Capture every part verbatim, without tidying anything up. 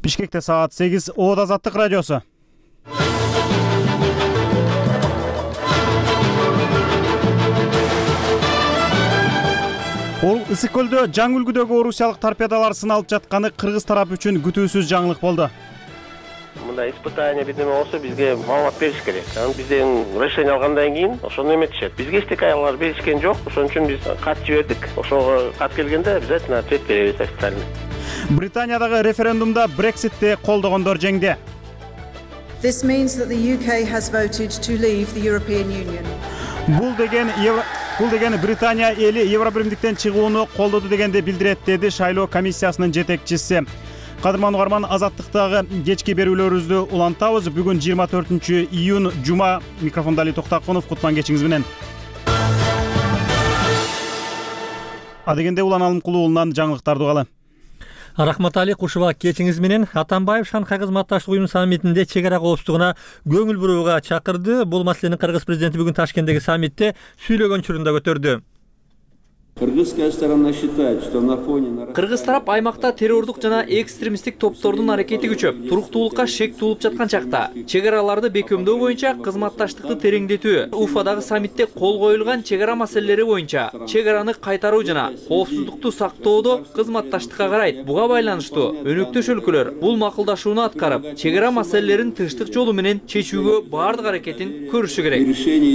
Бишкекте саат сегиз. Оот Азаттык радиосу. Ол Ысык көлдө жаңы үлгүдөгү орусиялык торпедалар сыналып жатканы кыргыз тарапы үчүн күтүүсүз жаңылык болду. Мындай испытание бирдеме болсо бизге маалымат бериш керек. Анан бизден решение алгандан кийин ошону эметишет. Бизге стекаялар беришкен жок, ошон үчүн биз кат жибердик. Ошого кат келгенде обязательно ответ беребиз официально. Британиядагы референдумда Брекситти колдогондор жеңди. This means that the U K has voted to leave the European Union. Бул деген Бул деген Британия эли Евробиримдиктен чыгууну колдоду дегенди билдирет, деди шайлоо комиссиясынын жетекчиси. Кадырман угарман, Азаттыктагы кечки берүүлөрүбүздү улантабыз. Бүгүн жыйырма төртүнчү июнь жума. Микрофонда Али Токтакунов, кутман кечиңиз менен. Адегенде Улан Алымкулуулунан жаңылыктарды угалы. Рахмат Али, кушуба кечиңиз менен. Атамбаев Шанхай кызматташтык уюму саммитинде чек ара коопсуздугуна көңүл бурууга чакырды. Бул маселени Кыргыз президенти бүгүн Ташкенттеги саммитте сүйлөгөн учурунда көтөрдү. Кыргыз тарап аймакта террордук жана экстремисттик топтордун аракети күчөп, туруктуулукка шек туулуп жаткан чакта чек араларды бекемдөө боюнча кызматташтыкты тереңдетүү, Уфадагы саммитте кол коюлган чек ара маселелери боюнча чек араны кайтаруу жана коопсуздукту сактоодо кызматташтыкка карайт. Буга байланыштуу өнөктөш өлкөлөр бул макулдашууну аткарып, чек ара маселелерин тынчтык жолу менен чечүүгө баардык аракетин көрүшү керек.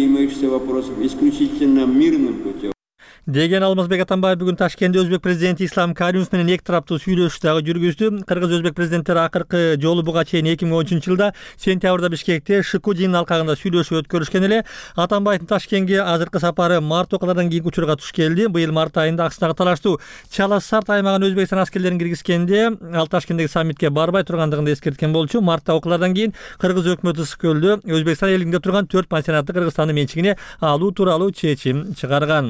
Деген Алмазбек Атамбаев бүгүн Ташкентте өзбек президенти Ислам Каримов менен эки тараптуу сүйлөшүү дагы жүргүздү. Кыргыз өзбек президенттери акыркы жолу буга чейин эки миң он үчүнчү жылда сентябрда Бишкекте Шыкудин алкагында сүйлөшүү өткөрүшкөн эле. Атамбаевдин Ташкентке азыркы сапары март окуялардан кийинки учурга туш келди. Быйыл март айында Аксудагы талаштуу Чалас-Сарт аймагына Өзбекстан аскерлерин киргизгенде ал Ташкенттеги саммитке барбай тургандыгын эскерткен болчу. Мартта окуялардан кийин Кыргыз өкмөтү Ысык көлдө Өзбекстан элинде турган төрт пансионатты Кыргызстандын менчигине алуу тууралуу чечим чыгарган.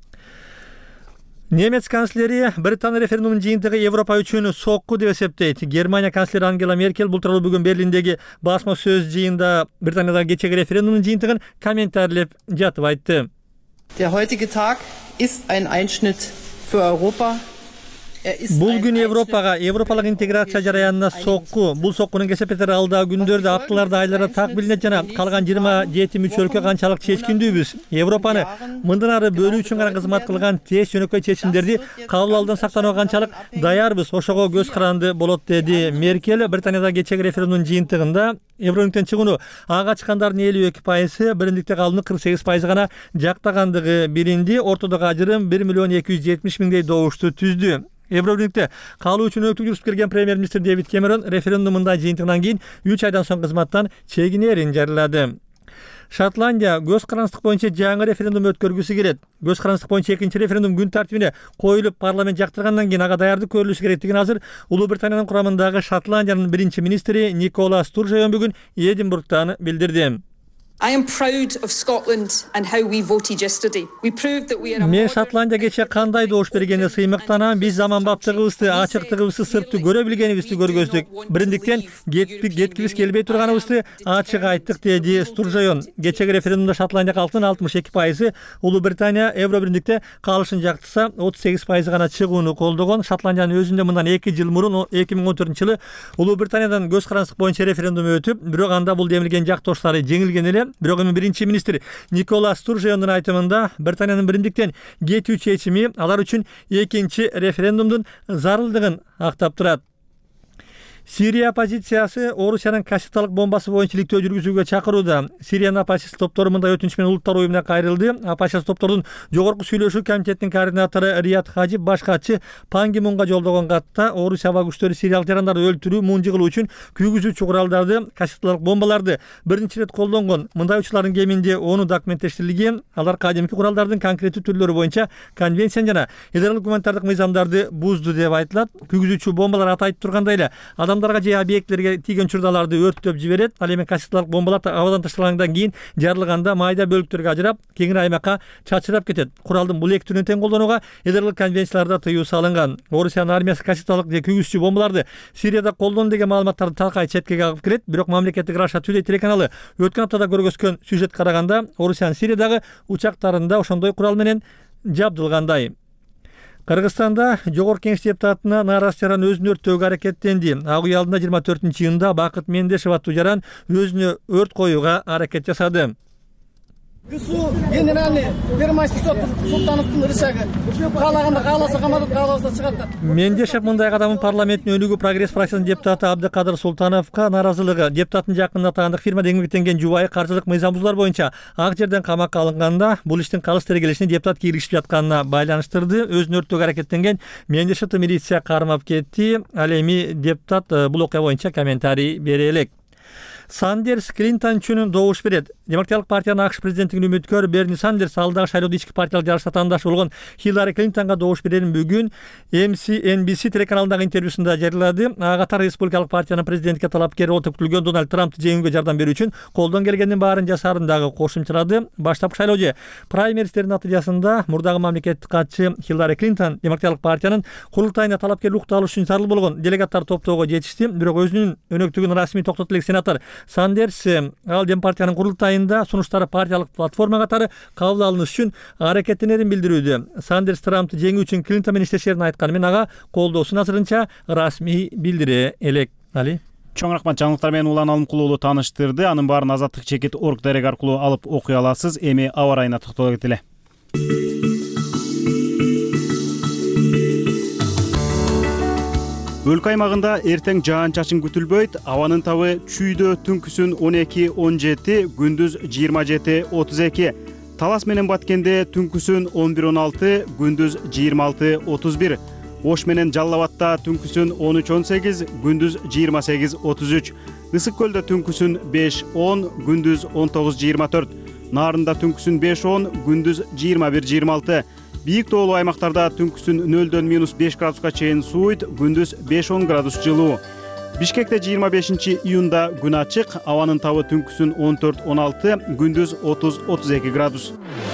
Немец канцлери Британия референдумунун жыйынтыгы Европа үчүн сокку деп эсептейт. Германия канцлери Ангела Меркель бул тууралуу бүгүн Берлиндеги басма сөз жыйында Британиядагы кечеги референдумдун жыйынтыгын комментарлеп жатып айтты. Der heutige Tag ist ein Einschnitt für Europa. Бул күн Европага, европалык интеграция жараянына сокку. Бул соккунун кесепеттери алдагы күндөрдө, апталарда, айларда так билинет жана калган жыйырма жети мүчө өлкө канчалык чечкиндүүбүз. Европаны мындан ары бөлүү үчүн гана кызмат кылган тез жөнөкөй чечимдерди кабыл алуудан сактанууга канчалык даярбыз, ошого көз каранды болот, деди Меркель. Британиядагы кечеги референдумдун жыйынтыгында Евробиримдиктен чыгууну ага чыккандардын элүү эки пайызы, биримдикте калууну кырк сегиз пайызы гана жактагандыгы билинди. Ортодогу ажырым бир миллион эки жүз жетимиш миңдей добушту түздү. Евробиримдикте калуу үчүн өктүк жүрүп келген премьер-министр Дэвид Кэмерон референдумунда жыйынтыгынан кийин үч айдан соң кызматтан чегинерин жарыялады. Шотландия көз карандык боюнча жаңы референдум өткөргүсү келет. Көз карандык боюнча экинчи референдум күн тартибине коюлуп, парламент жактыргандан кийин ага даярдык көрүлүшү керектигин азыр Улуу Британиянын курамындагы Шотландиянын биринчи министри Никола Стуржеон бүгүн Эдинбургтан билдирди. I am proud of Scotland and how we voted yesterday. We proved that we are a Мен Шотландия кече кандай добуш бергенде сыймыктанам. Биз заманбаптыгыбызды, ачыктыгыбызды, сыртты көрө билгенибизди көргөздүк. Бириндиктен кеткибиз келбей турганыбызды ачык айттык, деди Стуржеон. Кечеги референдумда Шотландия калкынын алтымыш эки пайызы Улуу Британия Евробиримдикте калышын жактырса, отуз сегиз пайызы гана чыгууну колдогон. Шотландиянын өзүндө мындан эки жыл мурун эки миң он төртүнчү жылы Улуу Британиядан көз карандык боюнча референдум өтүп, бирок анда бул демилген жактоштары жеңилген эле. Бирок эми биринчи министр Никола Стуржеондун айтымында Британиянын биримдиктен кетүү чечими алар үчүн экинчи референдумдун зарылдыгын актап турат. Сирия оппозициясы Орусиянын кассеталык бомбасы боюнча иликтөө жүргүзүүгө чакырууда. Сириянын оппозиция топтору мындай өтүнүч менен улуттар уюмуна кайрылды. Оппозиция топторунун жогорку сүйлөшүү комитетинин координатору Рият Хаджип баш катчы Пан Ги Мунга жолдогон катта Орусия аба күчтөрү сириялык жарандарды өлтүрүү, муун жыгылуу үчүн күйгүзүүчү куралдарды, кассеталык бомбаларды биринчи ирет колдонгон. Мындай учурлардын кеминде оны документтештирилген. Алар кадимки куралдардын конкреттүү түрлөрү боюнча конвенция жана эдералык гуманитардык мыйзамдарды бузду деп айтылат. Күйгүзүүчү бомбалар атайт тургандай эле адамдарга же объектилерге тийген учурларды өрттөп жиберет. Ал эми кассеталык бомбалар абадан ташталгандан кийин жарылганда майда бөлүктөргө ажырап, кеңири аймакка чачырап кетет. Куралдын бул эки түрүн тең колдонууга эдералык конвенцияларда тыюу салынган. Орусиянын армиясы кассеталык же күйгүзүүчү бомбаларды Сирияда колдонду деген маалыматтарды талкай четкеге агып кирет. Бирок мамлекеттик Раша Today телеканалы өткөн аптада көргөзгөн сюжет караганда Орусиянын Сириядагы учактарында ошондой курал менен жабдылгандай. Кыргызстанда жогорку кеңеш депутатына нааразычылык жаран өзүн өрттөөгө аракеттенди. Ак үй алдында жыйырма төртүнчү июнда Бакыт Мендешев аттуу жаран өзүнө өрт коюуга аракет жасады. ГСУ генеральный Первомайский сот Султановдун рычагы. Каалаганда кааласа каматат, каалабаса чыгат. Мендешев мындай кадамын парламенттин өнүгүү прогресс фракциясынын депутаты Абдыкадыр Султановго нааразылыгы, депутаттын жакында таандык фирмада эмгектенген жубайы каржылык мыйзам бузуулар боюнча ак жерден камакка алынганда бул иштин калыс тергелишине депутат кийлигишип жатканына байланыштырды. Өзүн өрттөөгө аракеттенген Мендешевди милиция кармап кетти. Ал эми депутат бул окуя боюнча комментарий бере элек. Сандерс Клинтон үчүн добуш берет. Демократиялык партиянын АКШ президенттигине үмүткөр Берни Сандерс алдагы шайлоодо ички партиялык жарышта тандаш болгон Хиллари Клинтонго добуш берерин бүгүн Эн Би Си телеканалындагы интервьюсунда жарыялады. Ага катар республикалык партиянын президентке талапкер болуп күтүлгөн Дональд Трампты жеңүүгө жардам берүү үчүн колдон келгендин баарын жасаарын дагы кошумчалады. Баштапкы шайлоодо праймеристердин натыйжасында мурдагы мамлекеттик катчы Хиллари Клинтон демократиялык партиянын курултайына талапкерлик алыш үчүн зарыл болгон делегаттар топтоого жетишти. Бирок өзүнүн өнөктүгүн расмий токтотто элек сенатор Сандерс ал Дем партиянын курултайында сунуштары партиялык платформа катары кабыл алыныш үчүн аракеттенерин билдирүүдө. Сандерс Трампты жеңүү үчүн Клинтон менен иштешерин айтканы менен ага колдоосун азырынча расмий билдире элек. Али Чоң рахмат, жаңылыктар менен Улан Алымкулуулу тааныштырды. Анын баарын азаттык чекит точка орг дарек аркылуу алып окуй аласыз. Эми аба ырайына токтоло кетели. Өлкө аймагында эртең жаан-чачын күтүлбөйт. Абанын табы чүйдө түнкүсүн он эки он жети, күндүз жыйырма жети отуз эки. Талас менен Баткенде түнкүсүн он бир он алты, күндүз жыйырма алты отуз бир. Ош менен Жалал Абадта түнкүсүн он үч он сегиз, күндүз жыйырма сегиз отуз үч. Ысык көлдө түнкүсүн беш он, күндүз он тогуз жыйырма төрт. Нарында түнкүсүн беш он, күндүз жыйырма бир жыйырма алты. Бийик тоолуу аймактарда түнкүсүн нөлдөн минус беш градуска чейин сууйт, күндүз беш он градус жылуу. Бишкекте жыйырма бешинчи июнда күн ачык, абанын табы түнкүсүн он төрт он алты, күндүз отуз отуз эки градус.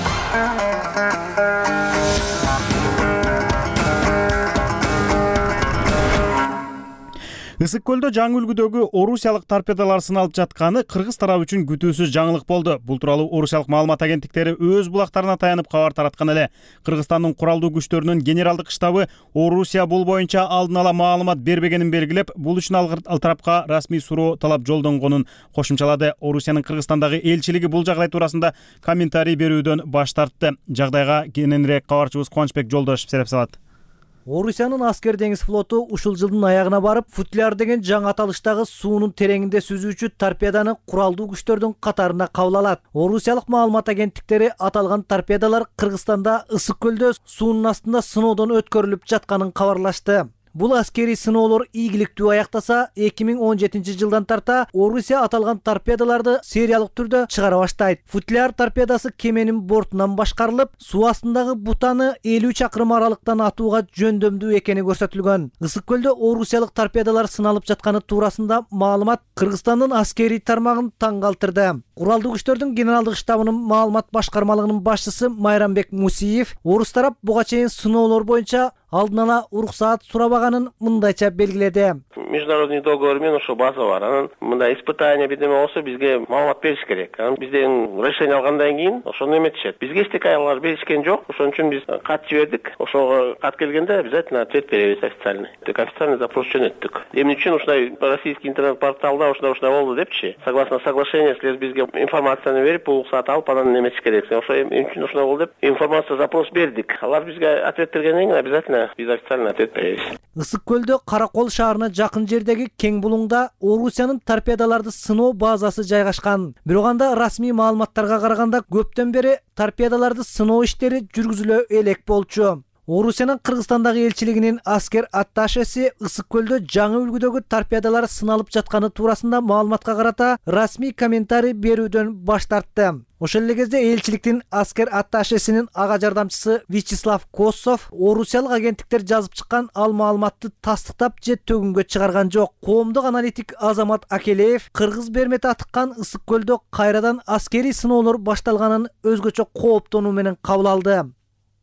Ысык көлдө жаңы үлгүдөгү орусиялык торпедалар сыналып жатканы кыргыз тарабы үчүн күтүүсүз жаңылык болду. Бул тууралуу орусиялык маалымат агенттиктери өз булактарына таянып кабар тараткан эле. Кыргызстандын куралдуу күчтөрүнүн генералдык штабы Орусия бул боюнча алдын ала маалымат бербегенин белгилеп, бул үчүн ал тарапка расмий суроо талап жолдонгонун кошумчалады. Орусиянын Кыргызстандагы элчилиги бул жагдай туурасында комментарий берүүдөн баш тартты. Жагдайга кененирээк кабарчыбыз Кубанычбек Жолдошев сереп салат. Орусиянын аскер деңиз флоту ушул жылдын аягына барып, футляр деген жаңы аталыштагы суунун тереңинде сүзүүчү торпеданы куралдуу күчтөрдүн катарына кабыл алат. Орусиялык маалымат агенттиктери аталган торпедалар Кыргызстанда ысык көлдө суунун астында сыноодон өткөрүлүп жатканын кабарлашты. Бул аскерий сыноолор ийгиликтүү аяктаса, эки миң он жетинчи жылдан тарта Орусия аталган торпедаларды сериялык түрдө чыгара баштайт. Футляр торпедасы кеменин бортунан башкарылып, суу астындагы бутаны элүү чакырым аралыктан атууга жөндөмдүү экени көрсөтүлгөн. Ысык көлдө орусиялык торпедалар сыналып жатканы туурасында маалымат Кыргызстандын аскерий тармагын таң калтырды. Куралдуу күчтөрдүн генералдык штабынын маалымат башкармалыгынын башчысы Майрамбек Мусиев орус тарап буга чейин сыноолор боюнча алдын ала уруксаат сурабаганын мындайча белгиледи. Международный договор менен ошо база бар. Анан мындай испытание бирдеме болсо бизге маалымат бериш керек. Анан бизден решение алгандан кийин ошону эметишет. Бизге эчтеке аялар беришкен жок. Ошон үчүн биз кат жибердик. Ошого кат келгенде обязательно ответ беребиз официальный. Тек официальный запрос жөнөттүк. Эмне үчүн ушундай российский интернет-порталда ушундай ушундай болду депчи. Согласно соглашению силер бизге информацияны берип, уруксаат алып, анан эметиш керек. Ошо эмне үчүн ушундай болду деп информация запрос бердик. Алар бизге ответ бергенден кийин обязательно биз официально ответ беребиз. Ысык көлдө Каракол шаарына жакын жердеги кең булуңда Орусиянын торпедаларды сыноо базасы жайгашкан. Бирок анда расмий маалыматтарга караганда көптөн бери торпедаларды сыноо иштери жүргүзүлө элек болчу. Орусиянын Кыргызстандагы элчилигинин аскер атташеси ысык көлдө жаңы үлгүдөгү торпедалар сыналып жатканы туурасында маалыматка карата расмий комментарий берүүдөн баш тартты. Ошол эле кезде элчиликтин аскер атташесинин ага жардамчысы Вячеслав Косов орусиялык агенттиктер жазып чыккан ал маалыматты тастыктап же төгүнгө чыгарган жок. Коомдук аналитик Азамат Акелеев кыргыз бермети атыккан ысык көлдө кайрадан аскерий сыноолор башталганын өзгөчө кооптонуу менен кабыл алды.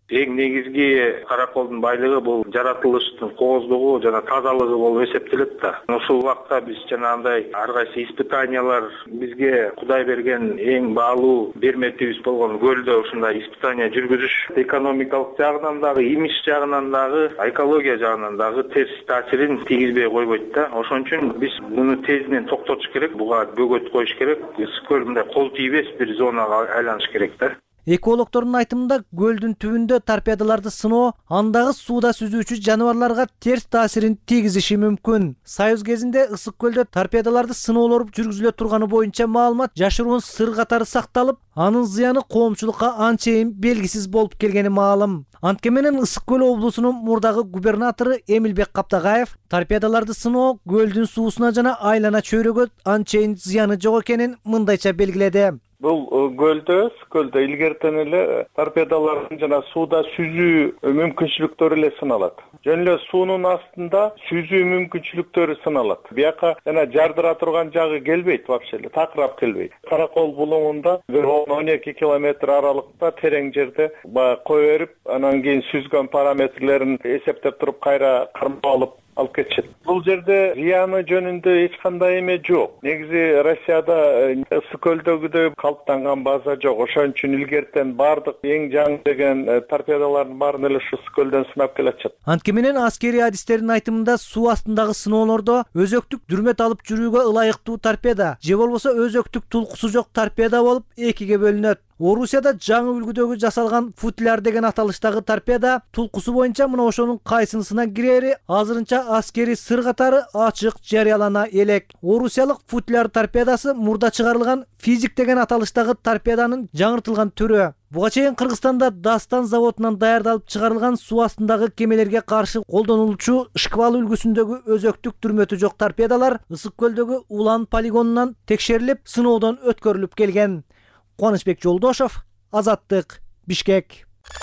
Эң негизги караколдун байлыгы бул жаратылыштын кооздугу жана тазалыгы болуп эсептелет да. Ушул убакта биз жанагындай ар кайсы испытаниялар бизге Кудай берген эң баалуу берметибиз болгон көлдө ушундай испытания жүргүзүш экономикалык жагынан дагы, имидж жагынан дагы, экология жагынан дагы терс таасирин тийгизбей койбойт да. Ошон үчүн биз муну тезинен токтотуш керек, буга бөгөт коюш керек. Ысык көл мындай кол тийбес бир зонага айланыш керек да. Экологдордун айтымында көлдүн түбүндө торпедаларды сыноо андагы сууда сүзүүчү жаныбарларга терс таасирин тийгизиши мүмкүн. Союз кезинде ысык көлдө торпедаларды сыноолор жүргүзүлө турганы боюнча маалымат жашыруун сыр катары сакталып, анын зыяны коомчулукка анчейин белгисиз болуп келгени маалым. Анткени Ысык көл облусунун мурдагы губернатору Эмилбек Каптагаев торпедаларды сыноо көлдүн суусуна жана айлана чөйрөгө анчейин зыяны жок экенин мындайча белгиледи. Бул көлдө, көлдө илгертен эле торпедалардын жана сууда сүзүү мүмкүнчүлүктөрү эле сыналат. Жөн эле суунун астында сүзүү мүмкүнчүлүктөрү сыналат. Бияка жана жардыра турган жагы келбейт вообще эле, такырап келбейт. Каракол булуңунда бир он эки километр аралыкта терең жерде баягы кое берип, анан кийин сүзгөн параметрлерин эсептеп туруп кайра кармап алып алып кетишет. Бул жерде зыяны жөнүндө эч кандай эме жок. Негизи Россияда ысык көлдөгүдөй калыптанган база жок. Ошон үчүн илгертен бардык эң жаңы деген торпедалардын баарын эле ысык көлдөн сынап келатышат. Анткени аскери адистердин айтымында суу астындагы сыноолордо өзөктүк дүрмөт алып жүрүүгө ылайыктуу торпеда же болбосо өзөктүк тулкусу жок торпеда болуп экиге бөлүнөт. Орусияда жаңы үлгүдөгү жасалган футляр деген аталыштагы торпеда тулкусу боюнча мына ошонун кайсынысына кирери азырынча аскери сыр катары ачык жарыялана элек. Орусиялык футляр торпедасы мурда чыгарылган физик деген аталыштагы торпеданын жаңыртылган түрү. Буга чейин Кыргызстанда Дастан заводунан даярдалып чыгарылган суу астындагы кемелерге каршы колдонулчу шквал үлгүсүндөгү өзөктүк дүрмөтү жок торпедалар Ысык көлдөгү Улан полигонунан текшерилип, сыноодон өткөрүлүп келген. Кубанычбек Жолдошов, Азаттык, Бишкек.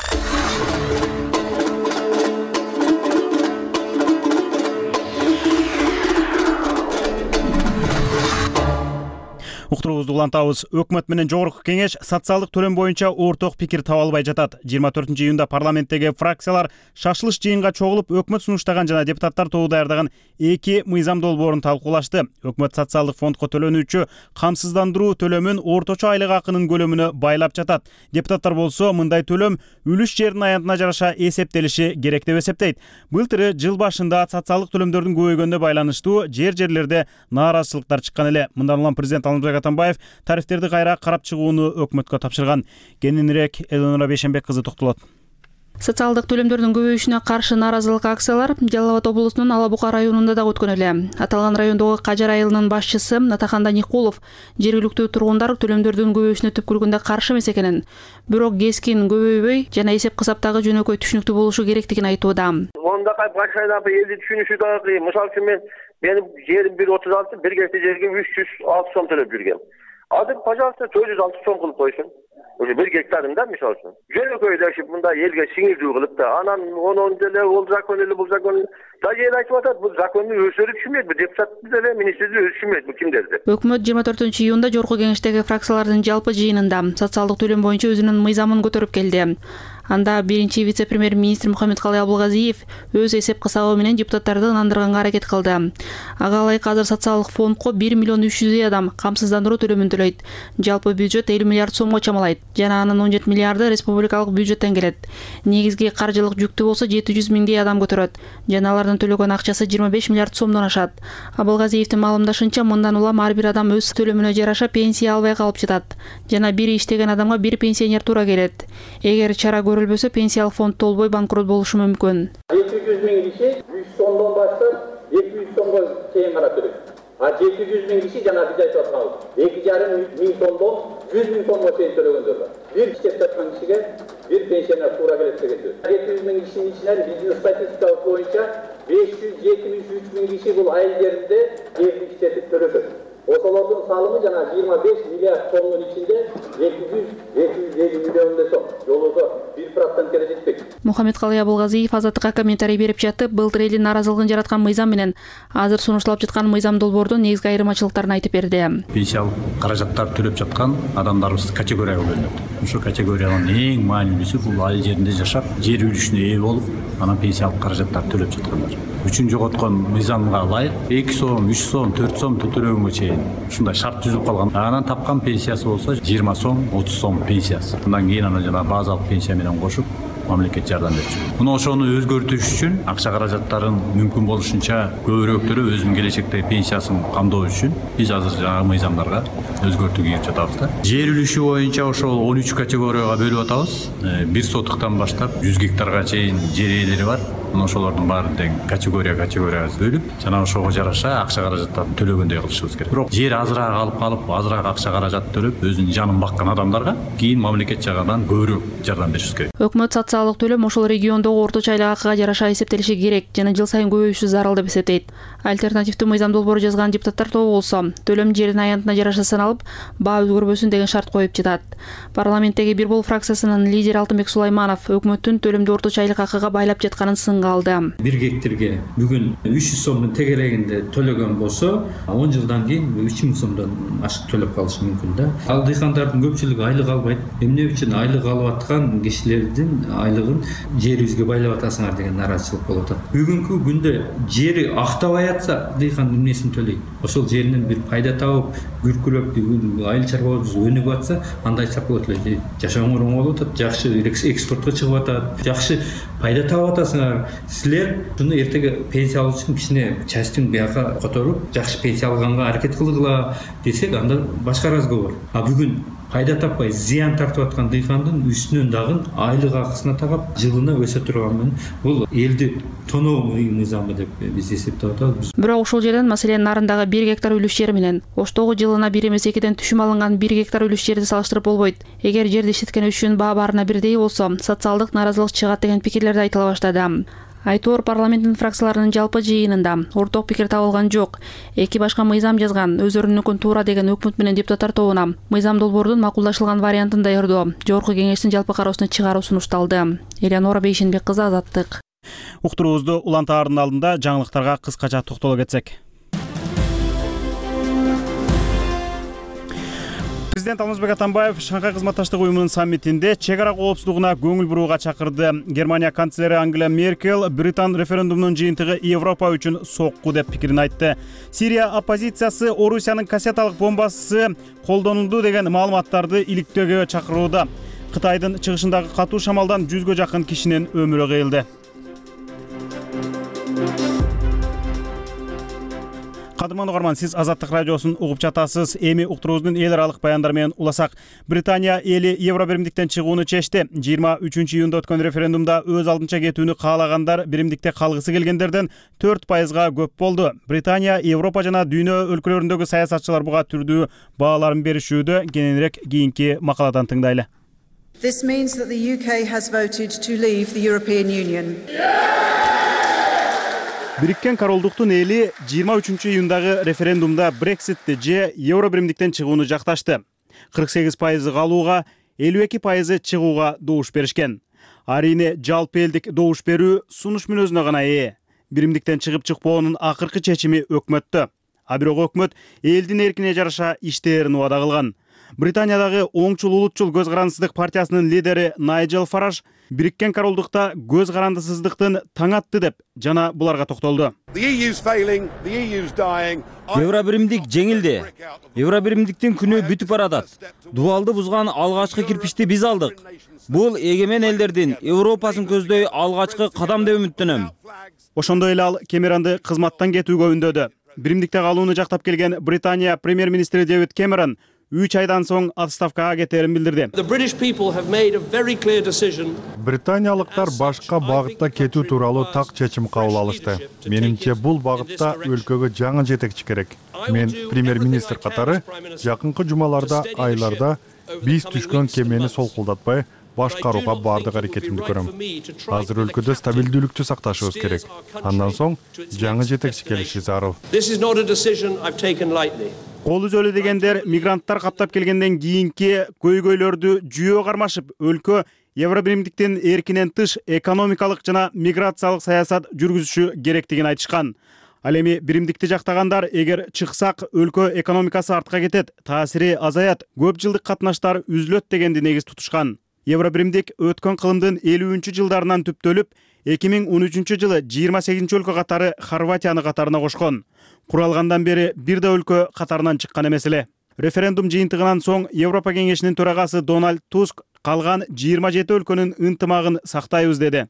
Уктуруубузду улантабыз. Өкмөт менен жогорку кеңеш социалдык төлөм боюнча орток пикир таба албай жатат. жыйырма төртүнчү июнда парламенттеги фракциялар шашылыш жыйынга чогулуп, өкмөт сунуштаган жана депутаттар тобу даярдаган эки мыйзам долбоорун талкуулашты. Өкмөт социалдык фондко төлөнүүчү камсыздандыруу төлөмүн орточо айлык акынын көлөмүнө байлап жатат. Депутаттар болсо мындай төлөм үлүш жердин аянтына жараша эсептелиши керек деп эсептейт. Былтыры жыл башында социалдык төлөмдөрдүн көбөйгөнүнө байланыштуу жер-жерлерде нааразычылыктар чыккан эле. Мындан улам президент Алмазбек Атамбаев тарифтерди кайра карап чыгууну өкмөткө тапшырган. Кененирээк Элонора Бейшенбек кызы токтолот. Социалдык төлөмдөрдүн көбөйүшүнө каршы нааразылык акциялар Жалал Абад облусунун Ала Бука районунда да өткөн эле. Аталган райондогу Кажар айылынын башчысы Атаханда Никулов жергиликтүү тургундар төлөмдөрдүн көбөйүшүнө түп көргөндө каршы эмес экенин, бирок кескин көбөйбөй жана эсеп кысаптагы жөнөкөй түшүнүктүү болушу керектигин айтууда. Ондакай башкайдагы элди түшүнүшү да кыйын. Мисалы үчүн мен менин жерим бир отуз алты, бир гектар жерге үч жүз алты сом төлөп жүргөм. Азыр, пожалуйста, төрт жүз алты сом кылып койсун. Уже bir gektarında misal üçün. Jönököydöşüp bunda elge siңирдүү кылып да, анан онон деле ол закон эле бул закон. Даже эл айтып атат, бул законду өзүрү түшүнбөйт, бул депутаттар деле министрди өзү түшүнбөйт, бул кимдерди. Өкмөт жыйырма төртүнчү июнда жогорку кеңештеги фракциялардын жалпы жыйынында социалдык төлөм боюнча өзүнүн мыйзамын көтөрүп келди. Анда биринчи вице-премьер-министр Мухаммедкалый Абылгазиев өз эсеп кысабы менен депутаттарды ынандырганга аракет кылды. Ага ылайык азыр социалдык фондко бир миллион үч жүздөй адам камсыздандыруу төлөмүн төлөйт. Жалпы бюджет элүү миллиард сомго чамалайт. Жана анын он жети миллиарды республикалык бюджеттен келет. Негизги каржылык жүктү болсо жети жүз миңдей адам көтөрөт. Жана алардын төлөгөн акчасы жыйырма беш миллиард сомдон ашат. Абылгазиевдин маалымдашынча, мындан улам ар бир адам өз төлөмүнө жараша пенсия албай калып жатат. Жана бир иштеген адамга бир пенсионер туура келет. Эгер чара көрүлбөсө, пенсиялык фонд толбой банкрот болушу мүмкүн. эки жүз миң киши жүз сомдон баштап эки жүз сомго чейин гана төлөйт. А жети жүз миң киши жана биз айтып аткан эки жарым миң сомдон жүз миң сомго чейин төлөгөндөр бар. Бир иштеп жаткан кишиге бир пенсионер туура келет деген сөз. жети жүз миң кишинин ичинен биздин статистикалык боюнча беш жүз жетимиш үч миң киши бул айыл жеринде жерди иштетип төлөшөт. Ошолордун салымы жана жыйырма беш миллиард сомдун ичинде эки жүз эки жүз элүү миллиондой сом жолоосо бир процент келе жетпек. Мухаммедкалый Абылгазиев Азаттыкка комментарий берип жатып, былтыр элдин нааразылыгын жараткан мыйзам менен азыр сунушталып жаткан мыйзам долбоордун негизги айырмачылыктарын айтып берди. Пенсиялык каражаттар төлөп жаткан адамдарыбыз категорияга бөлүнөт. Ошол категориянын эң маанилүүсү бул айыл жеринде жашап, жер үлүшүнө ээ болуп, анан пенсиялык каражаттар төлөп жаткандар. Үчүн жоготкон мыйзамга ылайык эки сом, үч сом, төрт сом төлөөгө чейин ушундай шарт түзүлүп калган. Анан тапкан пенсиясы болсо жыйырма сом, отуз сом пенсиясы. Андан кийин аны жана базалык пенсия менен кошуп мамлекет жардам берчү. Муну ошону өзгөртүш үчүн акча каражаттарын мүмкүн болушунча көбүрөөктөрү өзүнүн келечектеги пенсиясын камдоо үчүн биз азыр жаңы мыйзамдарга өзгөртүү кийип жатабыз да. Жер үлүшү боюнча ошол он үч категорияга бөлүп атабыз. бир сотуктан баштап жүз гектарга чейин жер ээлери бар. Ошолордун баарын тең категория категорияга бөлүп, жана ошого жараша акча каражаттарын төлөгөндөй кылышыбыз керек. Бирок жер азыраак алып калып, азыраак акча каражат төлөп, өзүнүн жанын баккан адамдарга кийин мамлекет жагынан көбүрөөк жардам беришибиз керек. Өкмөт социалдык төлөм ошол региондогу орточо айлык акыга жараша эсептелиши керек жана жыл сайын көбөйүшү зарыл деп эсептейт. Альтернативдүү мыйзам долбоору жазган депутаттар тобу болсо, төлөм жердин аянтына жараша саналып, баа өзгөрбөсүн деген шарт коюп жатат. Парламенттеги Бир Бол фракциясынын лидери Алтынбек Сулайманов өкмөттүн төлөмдү орточо айлык акыга байлап жатканын сынга алды. Бир гектарга бүгүн үч жүз сомдун тегерегинде төлөгөн болсо, он жылдан кийин үч миң сомдон ашык төлөп калышы мүмкүн да. Ал дыйкандардын көпчүлүгү айлык албайт. Эмне үчүн айлык алып аткан кишилердин айлыгын жерибизге байлап атасыңар деген нараазачылык болуп атат. Бүгүнкү күндө жери актабай атса, дыйкан эмнесин төлөйт? Ошол жеринен бир пайда табып, күркүрөп айыл чарбабыз өнүгүп атса, андай сапылат эле жашооңор оңолуп атат, жакшы экспортко чыгып атат, жакшы пайда табып атасыңар. Силер шуну эртеге пенсия алуу үчүн кичине частын бияка которуп, жакшы пенсия алганга аракет кылгыла десек, анда башка разговор. А бүгүн пайда таппай зыян тартып аткан дыйкандын үстүнөн дагы айлык акысына тагап жылына өсө турган бул элди тоноо мыйзамы деп биз эсептеп атабыз. Бирок ушул жерден маселен нарындагы бир гектар үлүш жери менен Оштогу жылына бир эмес экиден түшүм алынган бир гектар үлүш жерди салыштырып болбойт. Эгер жерди иштеткен үчүн баа баарына бирдей болсо, социалдык нааразылык чыгат деген пикирлерди айтыла баштады. Айтор парламенттин фракцияларынын жалпы жыйынында орток пикир табылган жок. Эки башка мыйзам жазган, өздөрүнүкүн туура деген өкмөт менен депутаттар тобуна мыйзам долбоордун макулдашылган вариантын даярдоо жогорку кеңештин жалпы кароосуна чыгаруу сунушталды. Элеонора Бейшенбек кызы, Азаттык. Уктуруубузду улантаардын алдында жаңылыктарга кыскача токтоло кетсек. Президент Алмазбек Атамбаев Шанхай кызматташтык уюмунун саммитинде чек ара коопсуздугуна көңүл бурууга чакырды. Германия канцлери Ангела Меркель Британ референдумунун жыйынтыгы Европа үчүн сокку деп пикирин айтты. Сирия оппозициясы Орусиянын кассеталык бомбасы колдонулду деген маалыматтарды иликтөөгө чакырууда. Кытайдын чыгышындагы катуу шамалдан жүзгө жакын кишинин өмүрү кыйылды. Кадырман угарман, сиз Азаттык радиосун угуп жатасыз. Эми уктуруубуздун эл аралык баяндары менен уласак. Британия эли Евро биримдиктен чыгууну чечти. жыйырма үчүнчү июнда өткөн референдумда өз алдынча кетүүнү каалагандар биримдикте калгысы келгендерден төрт пайызга көп болду. Британия Европа жана дүйнө өлкөлөрүндөгү саясатчылар буга түрдүү бааларын беришүүдө. Кененирээк кийинки макаладан тыңдайлы. This means that the U K has voted to leave the European Union. Бириккен Королдуктун эли жыйырма үчүнчү июндагы референдумда Брекситти же Евро биримдиктен чыгууну жакташты. кырк сегиз пайызы калууга, элүү эки пайызы чыгууга добуш беришкен. Арийне жалпы элдик добуш берүү сунуш мүнөзүнө гана ээ. Биримдиктен чыгып чыкпоонун акыркы чечими өкмөттө. А бирок өкмөт элдин эркине жараша иштээрин убада кылган. Британиядагы оңчул улутчул көз карандысыздык партиясынын лидери Найджел Фараж Бириккен Королдукта көз карандысыздыктын таң атты деп жана буларга токтолду. Евро биримдик жеңилди. Евро биримдиктин күнү бүтүп баратат. Дубалды бузган алгачкы кирпичти биз алдык. Бул эгемен элдердин Европасын көздөй алгачкы кадам деп үмүттөнөм. Ошондой эле ал Кемеронду кызматтан кетүүгө үндөдү. Биримдикте калууну жактап келген Британия премьер-министри Дэвид Кэмерон үч айдан соң отставкага кетерин билдирди. Британиялыктар башка багытта кетүү тууралуу так чечим кабыл алышты. Менимче бул багытта өлкөгө жаңы жетекчи керек. Мен премьер-министр катары жакынкы жумаларда, айларда биз түшкөн кемени солкулдатпай башкарууга баардык аракетимди көрөм. Азыр өлкөдө стабилдүүлүктү сакташыбыз керек. Андан соң жаңы жетекчи келиши зарыл. Кол үзөлү дегендер мигранттар каптап келгенден кийинки көйгөйлөрдү жүйө кармашып, өлкө Евробиримдиктин эркинен тыш экономикалык жана миграциялык саясат жүргүзүшү керектигин айтышкан. Ал эми биримдикти жактагандар эгер чыксак өлкө экономикасы артка кетет, таасири азаят, көп жылдык катнаштар үзүлөт дегенди негиз тутушкан. Евробиримдик өткөн кылымдын элүүнчү жылдарынан түптөлүп, эки миң он үчүнчү жылы жыйырма сегизинчи өлкө катары Хорватияны катарына кошкон. Куралгандан бери бир да өлкө катарынан чыккан эмес эле. Референдум жыйынтыгынан соң Европа кеңешинин төрагасы Дональд Туск калган жыйырма жети өлкөнүн ынтымагын сактайбыз деди.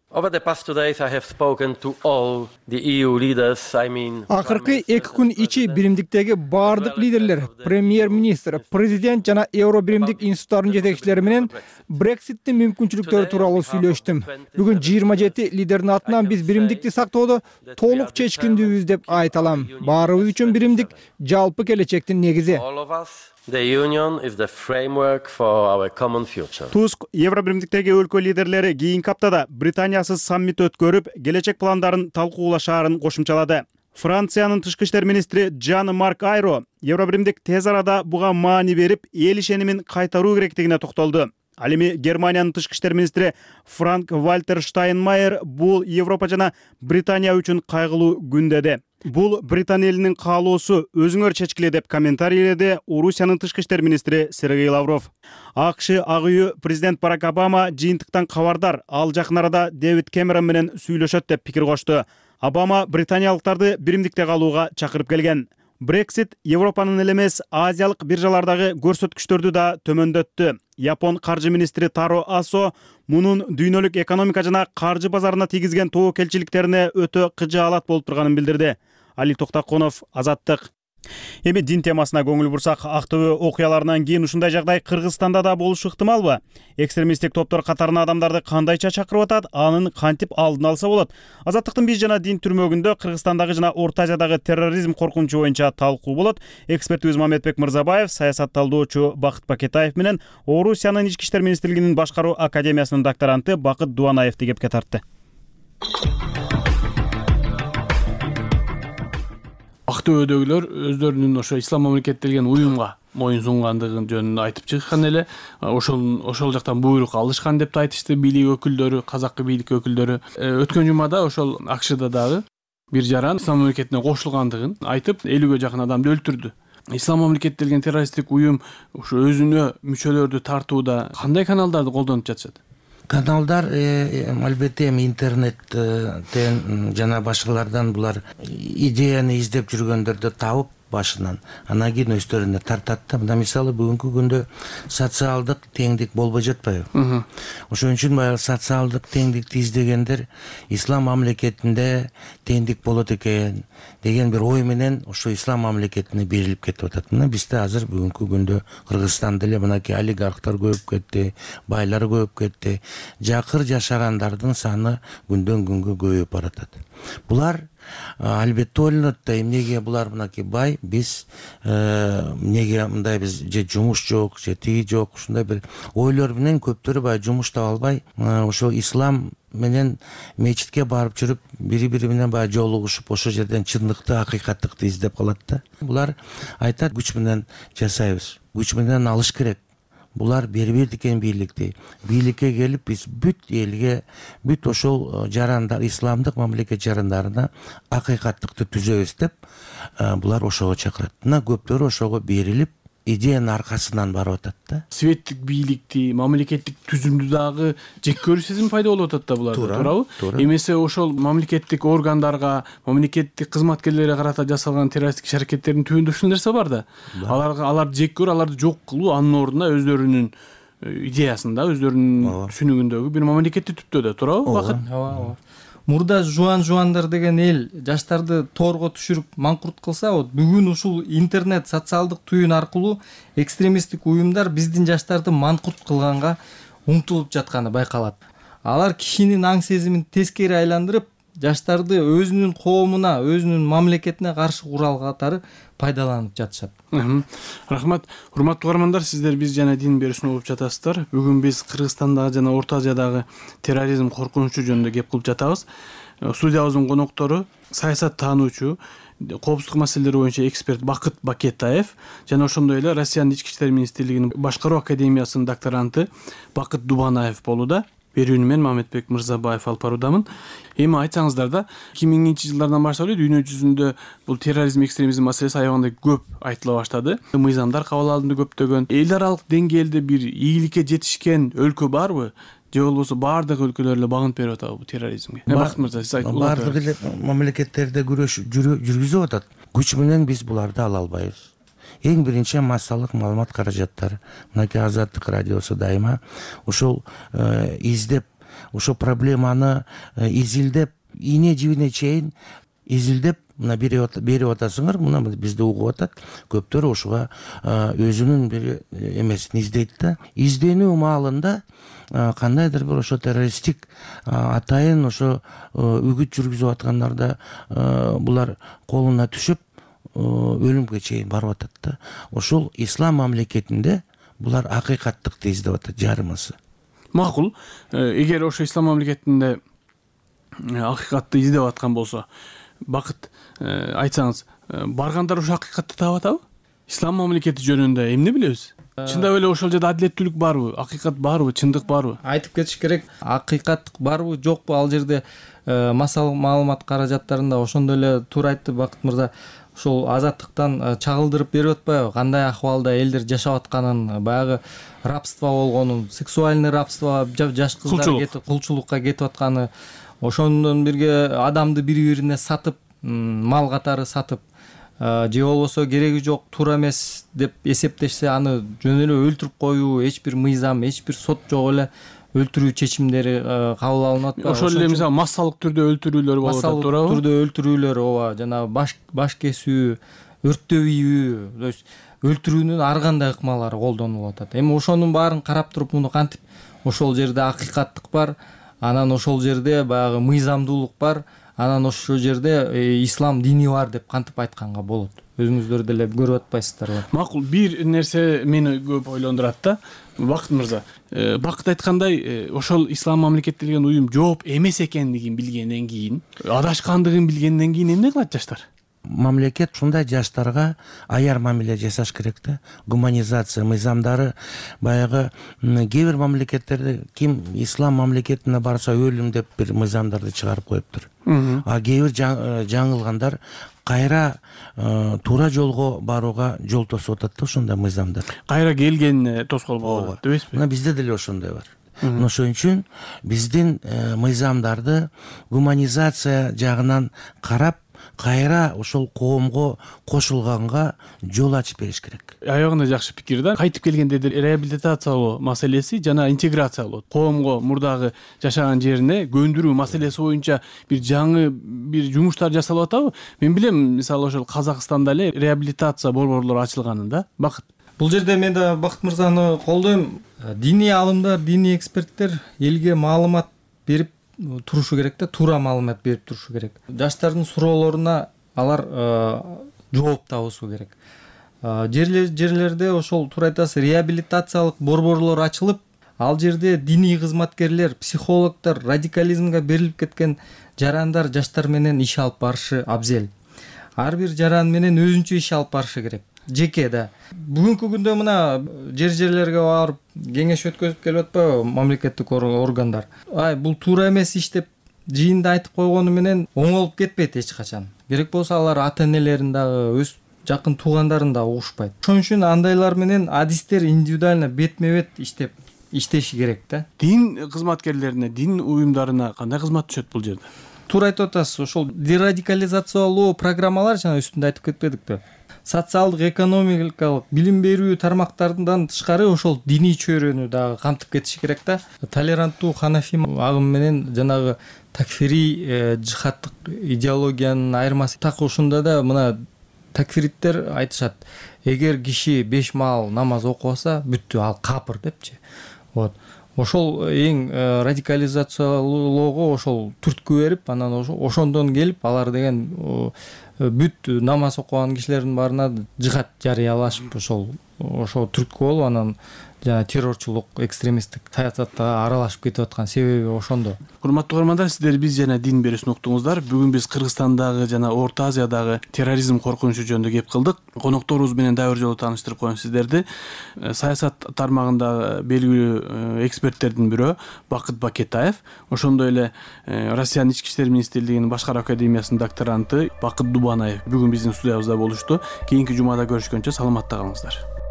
Акыркы эки күн ичи биримдиктеги бардык лидерлер, премьер-министр, президент жана Евробиримдик институттарынын жетекчилери менен Брекситтин мүмкүнчүлүктөрү тууралуу сүйлөштүм. Бүгүн жыйырма жети лидердин атынан биз биримдикти сактоодо толук чечкиндүүбүз деп айта алам. Баарыбыз үчүн биримдик жалпы келечектин негизи. The union is the framework for our common future. Туск Евробиримдиктеги өлкө лидерлери кийинки аптада Британиясыз саммит өткөрүп, келечек пландарын талкуулашаарын кошумчалады. Франциянын тышкы иштер министри Жан Марк Айро Евробиримдик тез арада буга маани берип, эл ишенимин кайтаруу керектигине токтолду. Ал эми Германиянын тышкы иштер министри Франк Вальтер Штайнмайер бул Европа жана Британия үчүн кайгылуу күн деди. Бул Британ элинин каалоосу, өзүңөр чечкиле деп комментарийледи Орусиянын тышкы иштер министри Сергей Лавров. АКШ ак үйү президент Барак Обама жыйынтыктан кабардар, ал жакын арада Дэвид Кэмерон менен сүйлөшөт деп пикир кошту. Обама британиялыктарды биримдикте калууга чакырып келген. Брексит Европанын эле эмес, азиялык биржалардагы көрсөткүчтөрдү да төмөндөттү. Япон каржы министри Таро Асо мунун дүйнөлүк экономика жана каржы базарына тийгизген тобокелчиликтерине өтө кыжаалат болуп турганын билдирди. Али Токтаконов, Азаттык. Эми дин темасына көңүл бурсак, Актөбө окуяларынан кийин ушундай жагдай Кыргызстанда да болушу ыктымалбы? Экстремисттик топтор катарына адамдарды кандайча чакырып атат, анын кантип алдын алса болот? Азаттыктын биз жана дин түрмөгүндө Кыргызстандагы жана Орто Азиядагы терроризм коркунучу боюнча талкуу болот. Экспертибиз Мамедбек Мырзабаев, саясат талдоочу Бакыт Пакетаев менен Орусиянын ички иштер министрлигинин башкаруу академиясынын докторанты Бакыт Дуанаевди кепке тартты. Актөбөдөгүлөр өздөрүнүн ошо ислам мамлекеттелген уюмга моюн сунгандыгын жөнүндө айтып чыккан эле. Ошол ошол жактан буйрук алышкан деп айтышты бийлик өкүлдөрү, казакы бийлик өкүлдөрү. Өткөн жумада ошол АКШда дагы бир жаран ислам мамлекетине кошулгандыгын айтып, элүүгө жакын адамды өлтүрдү. Ислам мамлекеттелген террористтик уюм ошо өзүнө мүчөлөрдү тартууда кандай каналдарды колдонуп жатышат? Каналдар албетте интернеттен жана башкалардан булар идеяны издеп жүргөндөрдү табып башынан анан кийин өздөрүнө тартат да. Мына мисалы бүгүнкү күндө социалдык теңдик болбой жатпайбы? Ошон үчүн баягы социалдык теңдикти издегендер ислам мамлекетинде теңдик болот экен деген бир ой менен ошо ислам мамлекетине берилип кетип атат. Мына бизде азыр бүгүнкү күндө Кыргызстанда эле мынакей олигархтар көбөйүп кетти, байлар көбөйүп кетти. Жакыр жашагандардын саны күндөн күнгө көбөйүп баратат. Булар албетте ойлонот да, эмнеге булар мынакей бай, биз эмнеге мындай биз же жумуш жок, же тиги жок, ушундай бир ойлор менен көптөрү баягы жумуш таба албай, ошо ислам менен мечитке барып жүрүп, бири-бири менен баягы жолугушуп, ошол жерден чындыкты, акыйкаттыкты издеп калат да. Булар айтат, күч менен жасайбыз, күч менен алыш керек. Булар бербейт экен бийликти. Бийликке келип биз бүт элге, бүт ошол жарандар, исламдык мамлекет жарандарына акыйкаттыкты түзөбүз деп, булар ошого чакырат. Мына көптөрү ошого берилип, идеянын аркасынан барып атат да. Светтик бийликти, мамлекеттик түзүмдү дагы жек көрүү сезими пайда болуп атат да буларда, туурабы? Эмесе ошол мамлекеттик органдарга, мамлекеттик кызматкерлерге карата жасалган террористтик аракеттердин түбүндө ушул нерсе бар да. Аларга аларды жек көрүү, аларды жок кылуу, анын ордуна өздөрүнүн идеясында, өздөрүнүн түшүнүгүндөгү бир мамлекетти түптөө да, туурабы? Бакыт. Ооба. Мурда жуан жуандар деген эл жаштарды тоорго түшүрүп маңкурт кылса, бүгүн ушул интернет, социалдык түйүн аркылуу экстремисттик уюмдар биздин жаштарды маңкурт кылганга умтулуп жатканы байкалат. Алар кишинин аң сезимин тескери айландырып, жаштарды өзүнүн коомуна, өзүнүн мамлекетине каршы курал катары пайдаланып жатышат. Рахмат. Урматтуу угармандар, сиздер биз жана дин берүүсүн угуп жатасыздар. Бүгүн биз Кыргызстандагы жана Орто Азиядагы терроризм коркунучу жөнүндө кеп кылып жатабыз. Студиябыздын коноктору саясат таануучу коопсуздук маселелери боюнча эксперт Бакыт Бакетаев жана ошондой эле Россиянын ички иштер министрлигинин башкаруу академиясынын докторанты Бакыт Дубанаев болууда. Берүүнү мен Мамедбек Мырзабаев алып баруудамын. Эми айтсаңыздар да эки миңинчи жылдардан баштап эле дүйнө жүзүндө бул терроризм, экстремизм маселеси аябагандай көп айтыла баштады. Мыйзамдар кабыл алынды көптөгөн. Эл аралык деңгээлде бир ийгиликке жетишкен өлкө барбы? Же болбосо баардык өлкөлөр эле багынып берип атабы бул терроризмге? Бакыт мырза, сиз айтыңыз. Баардык эле мамлекеттерде күрөш жүргүзүп атат. Күч менен биз буларды ала албайбыз. Эң биринчи массалык маалымат каражаттары. Мынакей Азаттык радиосу дайыма ошол издеп, ошол проблеманы изилдеп, ийне жибине чейин изилдеп мына берип атасыңар, мына бизди угуп атат. Көптөр ошого өзүнүн бир эмесин издейт да. Изденүү маалында кандайдыр бир ошо террористтик атайын ошо үгүт жүргүзүп аткандарда булар колуна түшүп өлүмгө чейин барып атат да. Ошол ислам мамлекетинде булар акыйкаттыкты издеп атат, жарымысы. Макул. Эгер ошо ислам мамлекетинде акыйкатты издеп аткан болсо, Бакыт, айтсаңыз, баргандар ошо акыйкатты таап атабы? Ислам мамлекети жөнүндө эмне билебиз? Чындап эле ошол жерде адилеттүүлүк барбы, акыйкат барбы, чындык барбы? Айтып кетиш керек, акыйкаттык барбы, жокпу? Ал жерде массалык маалымат каражаттарында ошондой эле туура айтты Бакыт мырза. Ошол азаттыктан чагылдырып берип атпайбы? Кандай акыбалда элдер жашап атканын, баягы рабство болгонун, сексуальный рабство, жаш кыздар кетип, кулчулукка кетип атканы, ошондон бирге адамды бири-бирине сатып, мал катары сатып, же болбосо кереги жок, туура эмес деп эсептешсе, аны жөн эле өлтүрүп коюу, эч бир мыйзам, эч бир сот жок эле өлтүрүү чечимдери кабыл алынып атпайбы? Ошол эле мисалы массалык түрдө өлтүрүүлөр болуп атат, туурабы? Массалык түрдө өлтүрүүлөр, ооба, жана баш баш кесүү, өрттөп ийүү, то есть өлтүрүүнүн ар кандай ыкмалары колдонулуп атат. Эми ошонун баарын карап туруп, муну кантип ошол жерде акыйкаттык бар, анан ошол жерде баягы мыйзамдуулук бар, анан ошол жерде ислам дини бар деп кантип айтканга болот? Өзүңүздөр деле көрүп атпайсыздарбы? Макул, бир нерсе мени көп ойлондурат да. Бакыт мырза, Бакыт айткандай, ошол ислам мамлекети деген уюм жооп эмес экендигин билгенден кийин, адашкандыгын билгенден кийин эмне кылат жаштар? Мамлекет ушундай жаштарга аяр мамиле жасаш керек да. Гуманизация мыйзамдары баягы кээ бир мамлекеттерде ким ислам мамлекетине барса өлүм деп бир мыйзамдарды чыгарып коюптур. А кээ бир жаңылгандар кайра туура жолго барууга жол тосуп атат да ошондой мыйзамдар. Кайра келгенине тоскоол болот, дебесизби? Мына бизде деле ошондой бар. Ошон үчүн биздин мыйзамдарды гуманизация жагынан карап, кайра ошол коомго кошулганга жол ачып бериш керек. Аягында жакшы пикир да. Кайтып келгенде реабилитациялоо маселеси жана интеграциялоо. Коомго мурдагы жашаган жерине көндүрүү маселеси боюнча бир жаңы бир жумуштар жасалып атабы? Мен билем, мисалы ошол Казакстанда эле реабилитация борборлору ачылганын да. Бакыт. Бул жерде мен да Бакыт мырзаны колдойм. Диний алымдар, диний эксперттер элге маалымат берип турушу керек да, туура маалымат берип турушу керек. Жаштардын суроолоруна алар жооп табуусу керек. Жерлерде ошол туура айтасыз, реабилитациялык борборлор ачылып, ал жерде диний кызматкерлер, психологдор, радикализмге берилип кеткен жарандар жаштар менен иш алып барышы абзел. Ар бир жаран менен өзүнчө иш алып барышы керек. Жеке да. Бүгүнкү күндө мына жер-жерлерге барып кеңеш өткөзүп келип атпайбы мамлекеттик органдар? Ай, бул туура эмес иш деп жыйында айтып койгону менен оңолуп кетпейт эч качан. Керек болсо алар ата-энелерин дагы, өз жакын туугандарын да угушпайт. Ошон үчүн андайлар менен адистер индивидуально бетме-бет иштеп иштеши керек да. Дин кызматкерлерине, дин уюмдарына кандай кызмат түшөт бул жерде? Туура айтып атасыз, ошол дерадикализациялоо программалар жана үстүндө айтып кетпедикпи? Социалдык, экономикалык, билим берүү тармактарынан тышкары ошол диний чөйрөнү дагы камтып кетиш керек да. Толеранттуу ханафи агым менен жанагы такфири жихадтык идеологиянын айырмасы так ошондо да. Мына такфириттер айтышат, эгер киши беш маал намаз окубаса, бүттү, ал капыр депчи. Вот. Ошол эң радикализациялоого ошол түрткү берип, анан ошондон келип алар деген бүт намаз окуган кишилердин баарына жихад жарыялашып, ошол ошо түрткү болуп, анан жана террорчулук, экстремисттик саясатта аралашып кетип аткан себеби ошондо. Урматтуу угармандар, сиздер биз жана дин берүүсүн уктуңуздар. Бүгүн биз Кыргызстандагы жана Орто Азиядагы терроризм коркунучу жөнүндө кеп кылдык. Конокторубуз менен дагы бир жолу тааныштырып коеюн сиздерди. Саясат тармагында белгилүү эксперттердин бирөө Бакыт Бакетаев, ошондой эле Россиянын ички иштер министрлигинин башкаруу академиясынын докторанты Бакыт Дубанаев бүгүн биздин студиябызда болушту. Кийинки жумада көрүшкөнчө саламатта калыңыздар.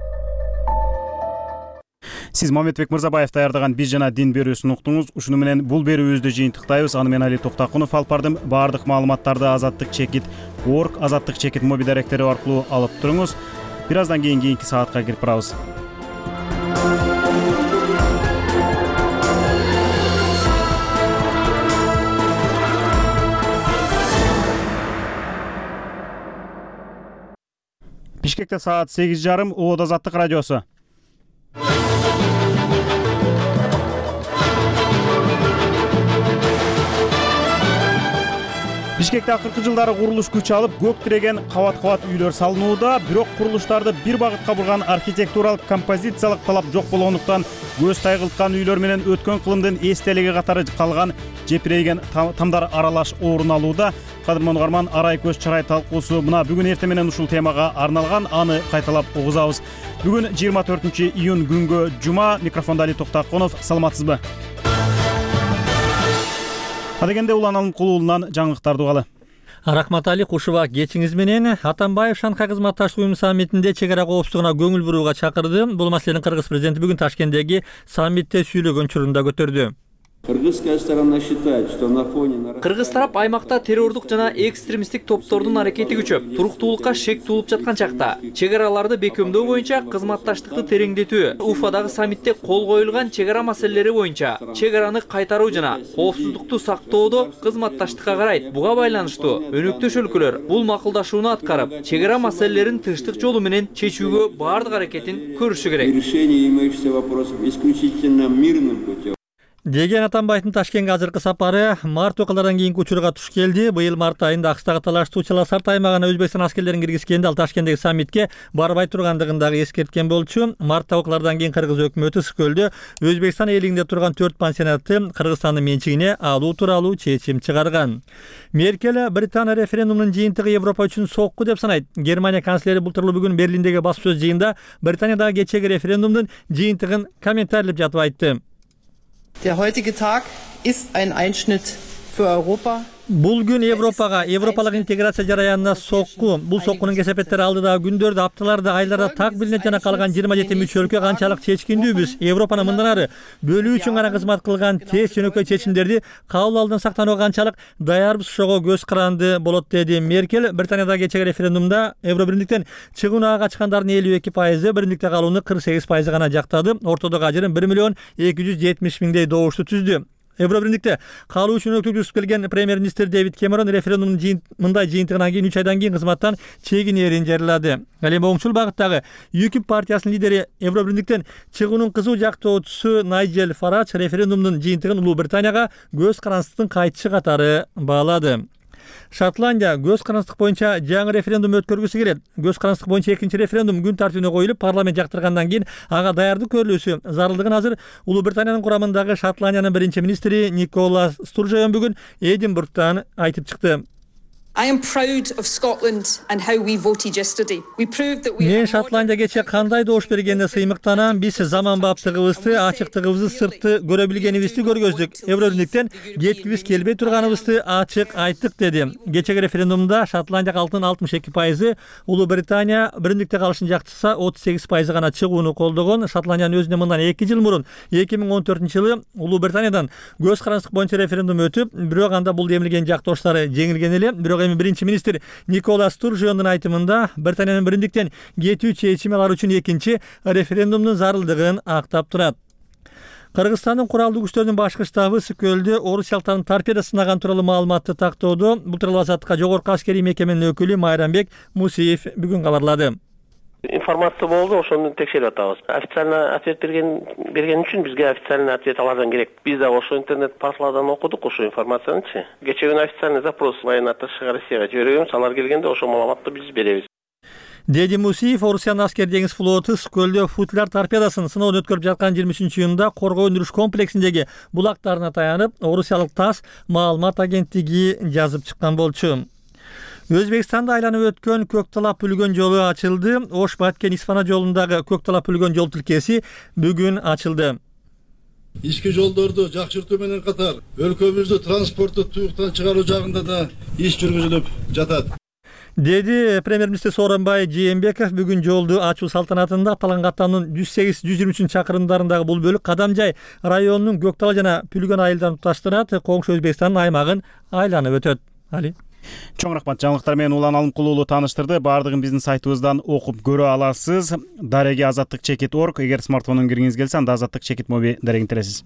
Сиз Мамедбек Мырзабаев даярдаган биз жана дин берүүсүн уктуңуз. Ушуну менен бул берүүбүздү жыйынтыктайбыз. Аны мен Али Токтакунов алып бардым. Баардык маалыматтарды азаттык чекит орг азаттык чекит моби даректери аркылуу алып туруңуз. Бир аздан кийин кийинки саатка кирип барабыз. Бишкекте саат сегиз жарым, Оод Азаттык радиосу. Бишкекте акыркы жылдары курулуш күч алып, көк тиреген кабат-кабат үйлөр салынууда, бирок курулуштарды бир багытка бурган архитектуралык композициялык талап жок болгондуктан көз тайгылткан үйлөр менен өткөн кылымдын эстелиги катары калган жепирейген тамдар аралаш орун алууда. Кадырман угарман, арай көз чарай талкуусу мына бүгүн эртең менен ушул темага арналган, аны кайталап угузабыз. Бүгүн жыйырма төртүнчү июнь күнгө жума. Микрофонда Али Токтакунов. Саламатсызбы? Адегенде Улан Алымкулуулунан жаңылыктарды угалы. Рахмат Али, кушуба кечиңиз менен. Атамбаев Шанхай кызматташтык уюму саммитинде чек ара коопсуздугуна көңүл бурууга чакырды. Бул маселени Кыргыз президенти бүгүн Ташкенттеги саммитте сүйлөгөн учурунда көтөрдү. Кыргыз тарап аймакта террордук жана экстремисттик топтордун аракети күчөп, туруктуулукка шек туулуп жаткан чакта чек араларды бекемдөө боюнча кызматташтыкты тереңдетүү, Уфадагы саммитте кол коюлган чек ара маселелери боюнча чек араны кайтаруу жана коопсуздукту сактоодо кызматташтыкка карайт. Буга байланыштуу өнөктөш өлкөлөр бул макулдашууну аткарып, чек ара маселелерин тынчтык жолу менен чечүүгө баардык аракетин көрүшү керек деген Атамбаевдин Ташкентке азыркы сапары март окуялардан кийинки учурга туш келди. Быйыл март айында Акстагы талаштуу Чаласарт аймагына Өзбекстан аскерлерин киргизгенде ал Ташкенттеги саммитке барбай тургандыгын дагы эскерткен болчу. Мартта окуялардан кийин Кыргыз өкмөтү Скөлдө Өзбекстан элиңинде турган төрт пансионатты Кыргызстандын менчигине алуу тууралуу чечим чыгарган. Меркель Британия референдумунун жыйынтыгы Европа үчүн сокку деп санайт. Германия канцлери былтыр бүгүн Берлиндеги баспасөз жыйында Британиядагы кечеги референдумдун жыйынтыгын комментарлап жатып айтты. Der heutige Tag ist ein Einschnitt für Europa. Бул күн Европага, европалык интеграция жараянына сокку. Бул соккунун кесепеттери алдыдагы күндөрдө, апталарда, айларда так билинип жана калган жыйырма жети мүчө өлкө канчалык чечкиндүүбүз. Европаны мындан ары бөлүү үчүн гана кызмат кылган тез жөнөкөй чечимдерди кабыл алуудан сактанууга канчалык даярбыз, ошого көз каранды болот, деди Меркель. Британиядагы кечеги референдумда Евро биримдиктен чыгууга качкандардын элүү эки пайызы, биримдикте калууну кырк сегиз пайызы гана жактады. Ортодогу ажырым бир миллион эки жүз жетимиш миңдей добушту түздү. Евро биримдикте калуу үчүн өктүк келген премьер-министр Дэвид Кэмерон референдумдун жыйын мындай жыйынтыгынан кийин үч айдан кийин кызматтан чегинерин жарыялады. Ал эми оңчул багыттагы ЮКИП партиясынын лидери Евро биримдиктен чыгуунун кызуу жактоочусу Найджел Фарадж референдумдун жыйынтыгын Улуу Британияга көз карандысыздын кайтышы катары баалады. Шотландия көз карандысыздык боюнча жаңы референдум өткөргүсү келет. Көз карандысыздык боюнча экинчи референдум күн тартибине коюлуп, парламент жактыргандан кийин ага даярдык көрүлүүсү зарылдыгын азыр Улуу Британиянын курамындагы Шотландиянын биринчи министри Никола Стуржеон бүгүн Эдинбургтан айтып чыкты. I am proud of Scotland and how we voted yesterday. We proved that we Мен Шотландия кече кандай добуш бергенде сыймыктанам. Биз заманбаптыгыбызды, ачыктыгыбызды, сыртты көрө билгенибизди көргөздүк. Евро биримдиктен кеткибиз келбей турганыбызды ачык айттык, деди. Кечеги референдумда Шотландия калкынын алтымыш эки пайызы, Улуу Британия биримдикте калышын жактырса отуз сегиз пайызы гана чыгууну колдогон. Шотландиянын өзүнө мындан эки жыл мурун эки миң он төртүнчү жылы Улуу Британиядан көз карандысыздык боюнча референдум өтүп, бирок анда бул демилген жактоштары жеңилген эле. Бирок биринчи министр Никола Стуржеондун айтымында Британиянын биримдиктен кетүү чечими алар үчүн экинчи референдумдун зарылдыгын актап турат. Кыргызстандын куралдуу күчтөрүнүн башкы штабы Скөлдө орусиялыктардын торпеда сынаган тууралуу маалыматты тактоодо. Бул тууралуу Азаттыкка жогорку аскерий мекеменин өкүлү Майрамбек Мусиев бүгүн кабарлады. Информация болду, ошону текшерип атабыз. Официально ответ берген берген үчүн бизге официальный ответ алардан керек. Биз да ошо интернет порталдардан окудук ошо информацияны. Кече күнү официальный запрос военный атташыга Россияга жибергенбиз. Алар келгенде ошо маалыматты биз беребиз. деди Мусиев. Орусиянын аскер деңиз флоту Скөлдө футляр торпедасын сыноодон өткөрүп жаткан жыйырма үчүнчү июнда коргоо өндүрүш комплексиндеги булактарына таянып, орусиялык ТАСС маалымат агенттиги жазып чыккан болчу. Өзбекстанда айланып өткөн көк талап үлгөн жолу ачылды. Ош Баткен Исфана жолундагы көк талап үлгөн жол тилкеси бүгүн ачылды. Ички жолдорду жакшыртуу менен катар өлкөбүздү транспортту туюктан чыгаруу жагында да иш жүргүзүлүп жатат, деди премьер-министр Сооронбай Жээнбеков бүгүн жолду ачуу салтанатында. Аталган каттамдын жүз сегиз жүз жыйырма үчүнчү чакырымдарындагы бул бөлүк Кадамжай районунун көк тала жана Пүлгөн айылдарын туташтырат. Коңшу Өзбекстандын аймагын айланып өтөт. Али Чоң рахмат. Жаңылыктар менен Улан Алымкулуулу тааныштырды. Баардыгын биздин сайтыбыздан окуп көрө аласыз. Дареги азаттык чекит точка орг. Эгер смартфонун киргиңиз келсе, анда азаттык чекит моби дарегин тересиз.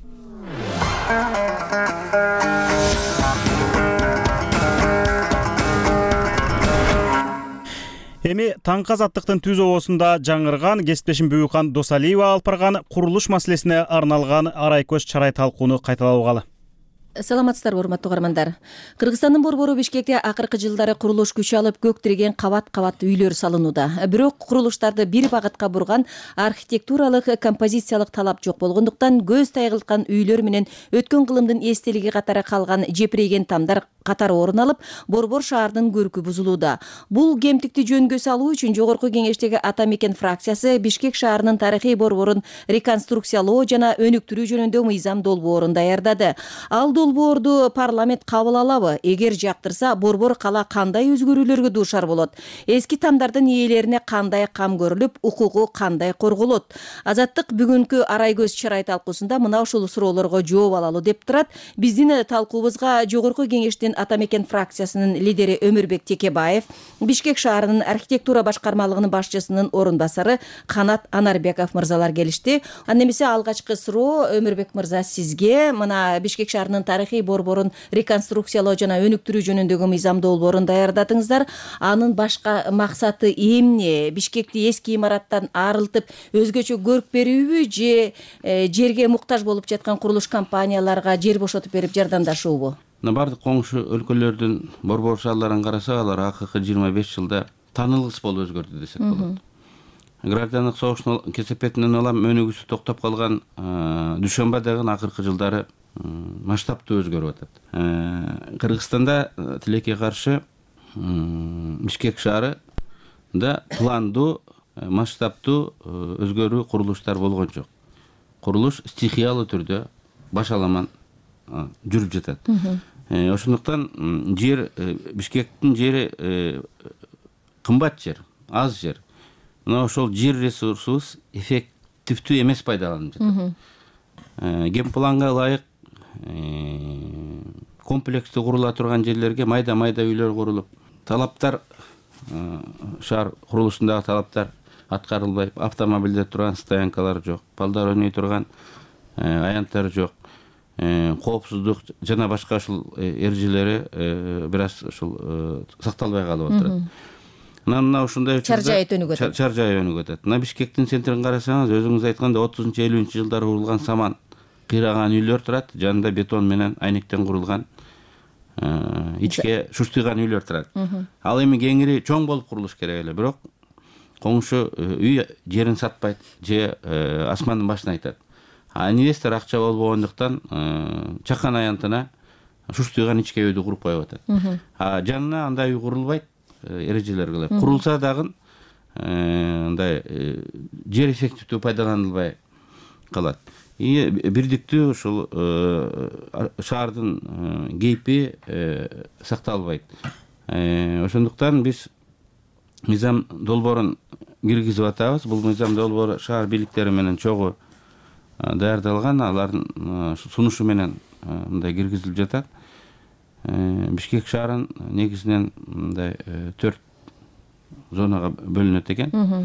Эми таңкы азаттыктын түз обосунда жаңырган кесиптешим Бүбүкхан Досалиева алып барган курулуш маселесине арналган арай көз чарай талкууну кайталабагалы. Саламатсыздарбы, урматтуу угармандар. Кыргызстандын борбору Бишкекте акыркы жылдары курулуш күч алып көк тиреген кабат-кабат үйлөр салынууда. Бирок курулуштарды бир багытка бурган архитектуралык композициялык талап жок болгондуктан көз тайгылткан үйлөр менен өткөн кылымдын эстелиги катары калган жепирейген тамдар катары орун алып, борбор шаардын көркү бузулууда. Бул кемтикти жөнгө салуу үчүн Жогорку Кеңештеги Ата Мекен фракциясы Бишкек шаарынын тарыхый борборун реконструкциялоо жана өнүктүрүү жөнүндө мыйзам долбоорун даярдады. Ал долбоорду парламент кабыл алабы? Эгер жактырса, борбор кала кандай өзгөрүүлөргө дуушар болот? Эски тамдардын ээлерине кандай кам көрүлүп, укугу кандай корголот? Азаттык бүгүнкү арай көз чарай талкуусунда мына ушул суроолорго жооп алалы деп турат. Биздин талкуубузга Жогорку Кеңештин Ата Мекен фракциясынын лидери Өмүрбек Текебаев, Бишкек шаарынын архитектура башкармалыгынын башчысынын орун басары Канат Анарбеков мырзалар келишти. Анда эмесе алгачкы суроо Өмүрбек мырза сизге. Мына Бишкек шаарынын тарыхый борборун реконструкциялоо жана өнүктүрүү жөнүндөгү мыйзам долбоорун даярдадыңыздар. Анын башка максаты эмне? Бишкекти эски имараттан арылтып, өзгөчө көрк берүүбү же жерге муктаж болуп жаткан курулуш компанияларга жер бошотуп берип жардамдашуубу? Бардык коңшу өлкөлөрдүн борбор шаарларын карасак, алар акыркы жыйырма беш жылда таанылгыс болуп өзгөрдү десек болот. Граждандык согуштун кесепетинен улам өнүгүүсү токтоп калган Дүшөнбай дагы акыркы жылдары масштабтуу өзгөрүп атат. Кыргызстанда тилекке каршы Бишкек шаарында пландуу, масштабтуу өзгөрүү курулуштар болгон жок. Курулуш стихиялуу түрдө башаламан жүрүп жатат. Ошондуктан жер, Бишкектин жери кымбат жер, аз жер. Мына ошол жер ресурсубуз эффективдүү эмес пайдаланып жатат. Генпланга ылайык комплекстүү курула турган жерлерге майда-майда үйлөр курулуп, талаптар, шаар курулушундагы талаптар аткарылбай, автомобилдер турган стоянкалар жок, балдар ойной турган аянттар жок. Коопсуздук жана башка ушул эрежелери бир аз ушул сакталбай калып атат. Мына ушундай чаржай өнүгүп атат. Чаржай өнүгүп атат. Мына Бишкектин центрин карасаңыз, өзүңүз айткандай отузунчу элүүнчү жылдары курулган саман кыйраган үйлөр турат, жанында бетон менен айнектен курулган ичке шуштыйган үйлөр турат. Ал эми кеңири чоң болуп курулуш керек эле, бирок коңшу үй жерин сатпайт, же асмандын башына айтат. А инвестор акча болбогондуктан чакан аянтына шуштыйган ичке үйдү куруп коюп атат. А жанына андай үй курулбайт, эрежелер кылып. Курулса дагы андай жер эффективдүү пайдаланылбай калат. И бирдиктүү ушул шаардын кейпи сакталбайт. Ошондуктан биз мыйзам долбоорун киргизип атабыз. Бул мыйзам долбоору шаар бийликтери менен чогуу даярдалган, алардын сунушу менен мындай киргизилип жатат. Бишкек шаарын негизинен мындай төрт зонага бөлүнөт экен.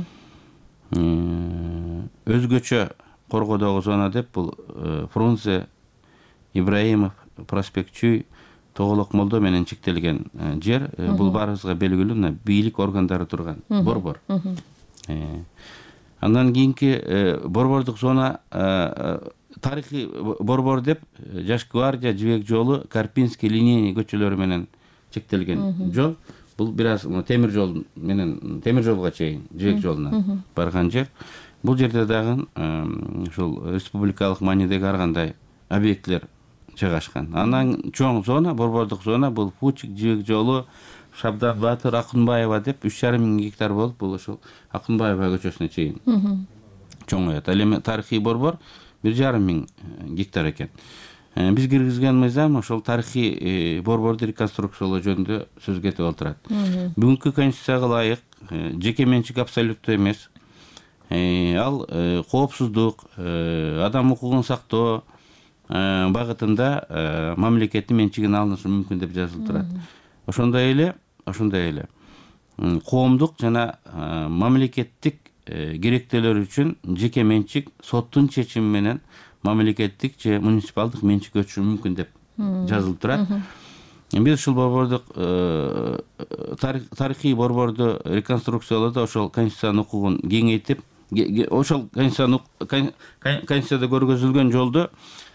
Өзгөчө коргоодогу зона деп бул Фрунзе, Ибраимов, Проспект Чүй, Тоголок Молдо менен чектелген жер. Бул баарыбызга белгилүү, бийлик органдары турган борбор. Андан кийинки борбордук зона тарыхый борбор деп Жаш Гвардия, Жибек жолу, Карпинский, Линейный көчөлөрү менен чектелген жол. бул бир аз темир жол менен темир жолго чейин жээк жолунан барган жер. Бул жерде дагы ушул республикалык маанидеги ар кандай объектилер жайгашкан. Анан чоң зона, борбордук зона бул Пучик жээк жолу, Шабдан Батыр, Акынбаева деп үч жарым миң гектар болуп, бул ушул Акынбаева көчөсүнө чейин чоң аят. Ал эми тарыхый борбор бир жарым миң гектар экен. Биз киргизген мыйзам ошол тарыхый борборду реконструкциялоо жөнүндө сөз кетип отурат. Бүгүнкү конституцияга ылайык жеке менчик абсолюттуу эмес. Ал коопсуздук, адам укугун сактоо багытында мамлекеттин менчигин алынышы мүмкүн деп жазылып турат. Ошондой эле, ошондой эле коомдук жана мамлекеттик керектелер үчүн жеке менчик соттун чечими менен мамлекеттик же муниципалдык менчик өтүшү мүмкүн деп жазылып турат. Биз ушул борбордук тарыхый борборду реконструкциялоодо ошол конституциянын укугун кеңейтип, ошол конституцияда көргөзүлгөн жолду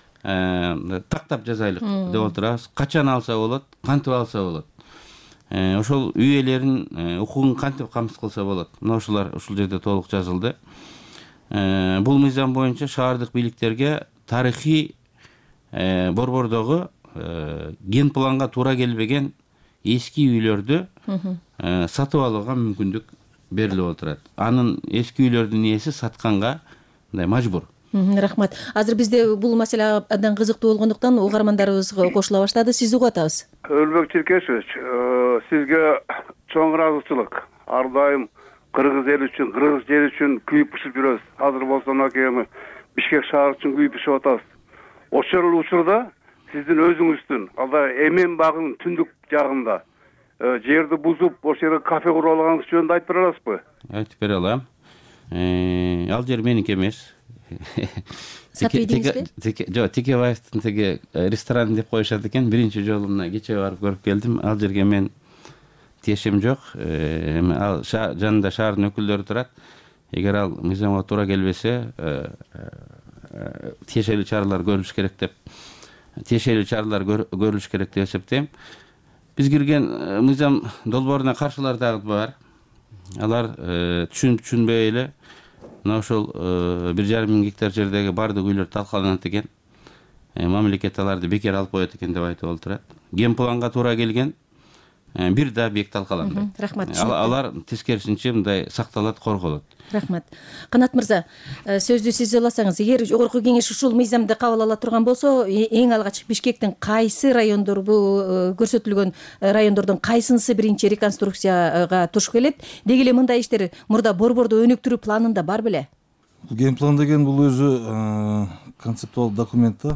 тактап жазайлык деп отурабыз. Качан алса болот, кантип алса болот. Ошол үй ээлеринин укугун кантип камсыз кылса болот. Мына ошолар ушул жерде толук жазылды. Бул мыйзам боюнча шаардык бийликтерге тарыхый борбордогу ген планга туура келбеген эски үйлөрдү сатып алууга мүмкүндүк берилип отурат. Анын эски үйлөрдүн ээси сатканга мындай мажбур. Рахмат. Азыр бизде бул маселе абдан кызыктуу болгондуктан угармандарыбызга кошула баштады. Сизди угуп атабыз. Өлбөк Черкешевич, сизге чоң ыраазычылык. Ар дайым кыргыз эл үчүн, кыргыз жер үчүн күйүп пышып жүрөбүз. Азыр болсо мынакей Бишкек шаары үчүн күйүп пышып атабыз. Ошол учурда сиздин өзүңүздүн алда Эмен багынын түндүк жагында жерди бузуп, ошол жерге кафе куруп алганыңыз жөнүндө айтып бере аласызбы? Айтып бере алам. Ал жер меники эмес. Жок, Текебаевдин теги ресторан деп коюшат экен. Биринчи жолу мына кечээ барып көрүп келдим. Ал жерге мен тиешим жок. Эми ал жанында шаардын өкүлдөрү турат. Эгер ал мыйзамга туура келбесе, тиешелүү чаралар көрүлүш керек деп, тиешелүү чаралар көрүлүш керек деп эсептейм. Биз кирген мыйзам долбооруна каршылар дагы бар. Алар түшүнүп түшүнбөй эле мына ошол бир жарым миң гектар жердеги бардык үйлөр талкаланат экен. Мамлекет аларды бекер алып коет экен деп айтып отурат. Ген планга туура келген бир да объект талкаланбайт. Рахмат. Алар тескерисинче мындай сакталат, корголот. Рахмат. Канат мырза, сөздү сиз аласаңыз, эгер жогорку кеңеш ушул мыйзамды кабыл ала турган болсо, эң алгач Бишкектин кайсы райондор бу көрсөтүлгөн райондордун кайсынысы биринчи реконструкцияга туш келет? Деги эле мындай иштер мурда борборду өнүктүрүү планында бар беле? Ген план деген бул өзү концептуалдуу документ да.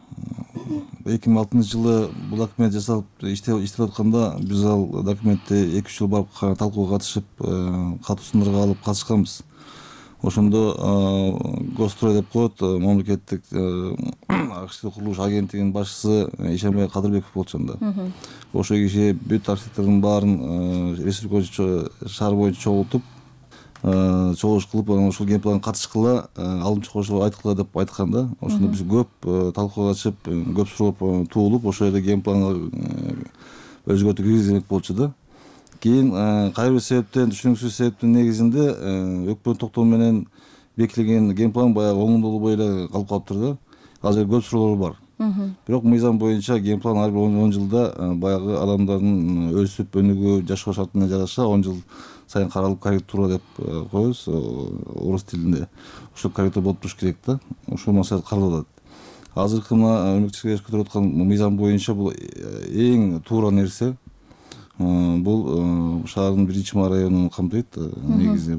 эки миң алтынчы жылы бул документ жасалып иштеп атканда биз ал документти эки үч жыл барып талкууга катышып, катуусундарға алып катышканбыз. Ошондо Госстрой деп коет, мамлекеттик акчтык курулуш агенттигинин башчысы Ишенбай Кадырбеков болчу анда. Ошол киши бүт архитектордун баарын республика шаар боюнча чогултуп, чогулуш кылып, ошол ген планга катышкыла, алдымчы кошулуп айткыла деп айткан да. Ошондо биз көп талкууга катышып, көп суроо туулуп, ошол жерде ген планга өзгөртүү киргизилмек болчу да. Кийин кайра бир себептен, түшүнүксүз себептин негизинде өкмөт токтому менен бекитилген ген план баягы оңдолбой эле калып калыптыр да. Ал жерде көп суроолор бар. Бирок мыйзам боюнча ген план ар бир он жылда баягы адамдардын өсүп өнүгүү, жашоо шартына жараша он жыл сайын каралып корректура деп коебуз орус тилинде. Ошол корректура болуп туруш керек да. Ошол маселе каралып атат. Азыркы мына өнөктүк көтөрүп аткан мыйзам боюнча бул эң туура нерсе. Бул шаардын биринчи районун камтыйт негизи.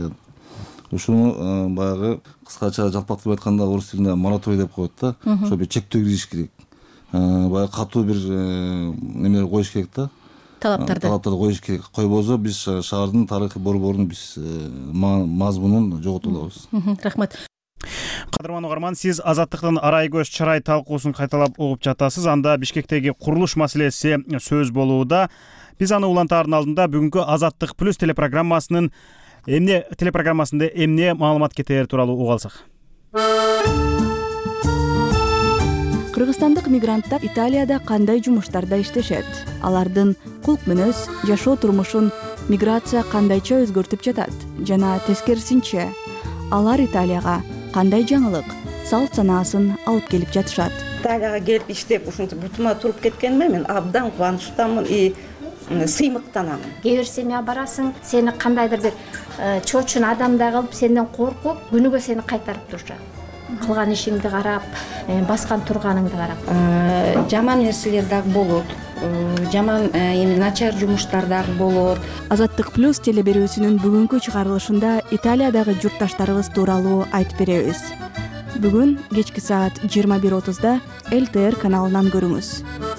Ушуну баягы кыскача жалпактап айтканда орус тилинде мораторий деп коет да. Ошо бир чектөө киргизиш керек. Баягы катуу бир немелер коюш керек да. Талаптарды. Талаптарды коюш керек. Койбосо биз шаардын тарыхый борборун биз мазмунун жоготуп алабыз. Рахмат. Кадырман угарман, сиз Азаттыктын арай көз чырай талкуусун кайталап угуп жатасыз. Анда Бишкектеги курулуш маселеси сөз болууда. Биз аны улантаардын алдында бүгүнкү Азаттык плюс телепрограммасынын эмне телепрограммасында эмне маалымат кетер тууралуу уга алсак. кыргызстандык мигранттар Италияда кандай жумуштарда иштешет? Алардын кулк мүнөз, жашоо турмушун миграция кандайча өзгөртүп жатат? Жана тескерисинче, алар Италияга кандай жаңылык, салт санаасын алып келип жатышат? Италияга келип иштеп ушинтип бутума туруп кеткениме мен абдан кубанычтамын и сыймыктанамын. Кээ бир семья барасың, сени кандайдыр бир чочун адамдай кылып, сенден коркуп, күнүгө сени кайтарып турушат. Кылган ишиңди карап, баскан турганыңды карап. Жаман нерселер дагы болот. Жаман эми начар жумуштар дагы болот. Азаттык плюс телеберүүсүнүн бүгүнкү чыгарылышында Италиядагы журтташтарыбыз тууралуу айтып беребиз. Бүгүн кечки саат жыйырма бир отузда эл тэ эр каналынан көрүңүз.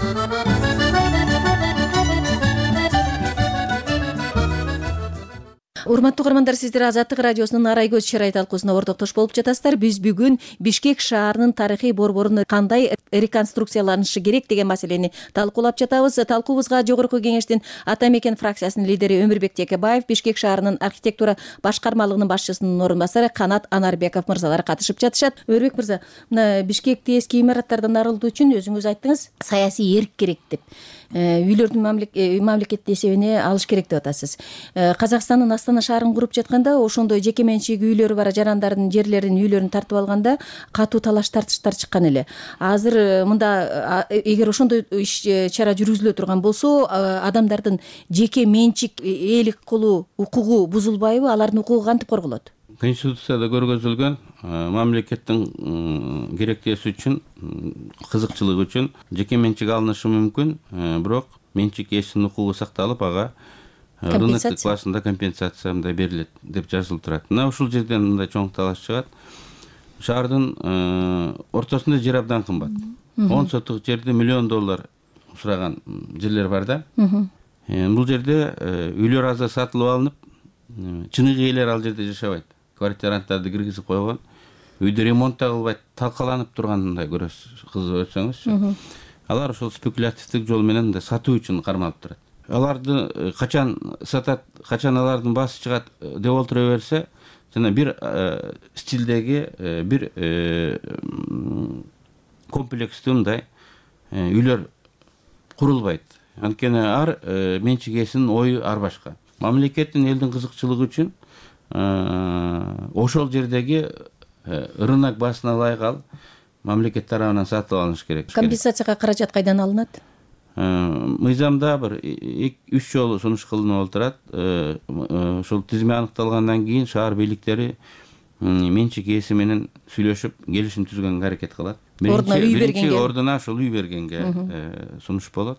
Урматтуу угармандар, сиздер Азаттык радиосунун Арай көз чырай талкуусуна ортоктош болуп жатасыздар. Биз бүгүн Бишкек шаарынын тарыхый борборун кандай реконструкцияланышы керек деген маселени талкуулап жатабыз. Талкуубузга Жогорку Кеңештин Ата Мекен фракциясынын лидери Өмүрбек Текебаев, Бишкек шаарынын архитектура башкармалыгынын башчысынын орун басары Канат Анарбеков мырзалар катышып жатышат. Өмүрбек мырза, мына Бишкекти эски имараттардан арылтуу үчүн өзүңүз айттыңыз, саясий эрк керек деп. Үйлөрдүн мамлекеттин эсебине алыш керек деп атасыз. Казакстандын Астана шаарын куруп жатканда, ошондой жеке менчик үйлөрү бар жарандардын жерлерин, үйлөрүн тартып алганда катуу талаш тартыштар чыккан эле. Азыр мында эгер ошондой иш чара жүргүзүлө турган болсо, адамдардын жеке менчик ээлик кылуу укугу бузулбайбы? Алардын укугу кантип корголот? Конституцияда көргөзүлгөн мамлекеттин керектеси үчүн, кызыкчылыгы үчүн жеке менчик алынышы мүмкүн, бирок менчик ээсинин укугу сакталып, ага рыноктук базасында компенсация мындай берилет деп жазылып турат. Мына ушул жерден мындай чоң талаш чыгат. Шаардын ортосунда жер абдан кымбат. он сотук жерди миллион доллар сураган жерлер бар да. Бул жерде үйлөр азыр сатылып алынып, чыныгы ээлер ал жерде жашабайт. Квартиранттарды киргизип койгон, үйдө ремонт да кылбайт, талкаланып тургандай көрөсүз, кызып өтсөңүзчү. Алар ошол спекулятивдик жол менен мындай сатуу үчүн кармалып турат. Аларды качан сатат, качан алардын баасы чыгат деп олтура берсе, жана бир стилдеги бир комплекстүү мындай үйлөр курулбайт. Анткени ар менчик ээсинин ою ар башка. Мамлекеттин элдин кызыкчылыгы үчүн ошол жердеги рынок баасына ылайык ал мамлекет тарабынан сатып алыныш керек. Компенсацияга каражат кайдан алынат? Мыйзамда бир үч жолу сунуш кылынып отурат. Ошол тизме аныкталгандан кийин шаар бийликтери менчик ээси менен сүйлөшүп, келишим түзгөнгө аракет кылат. Биринчи ордуна ошол үй бергенге сунуш болот.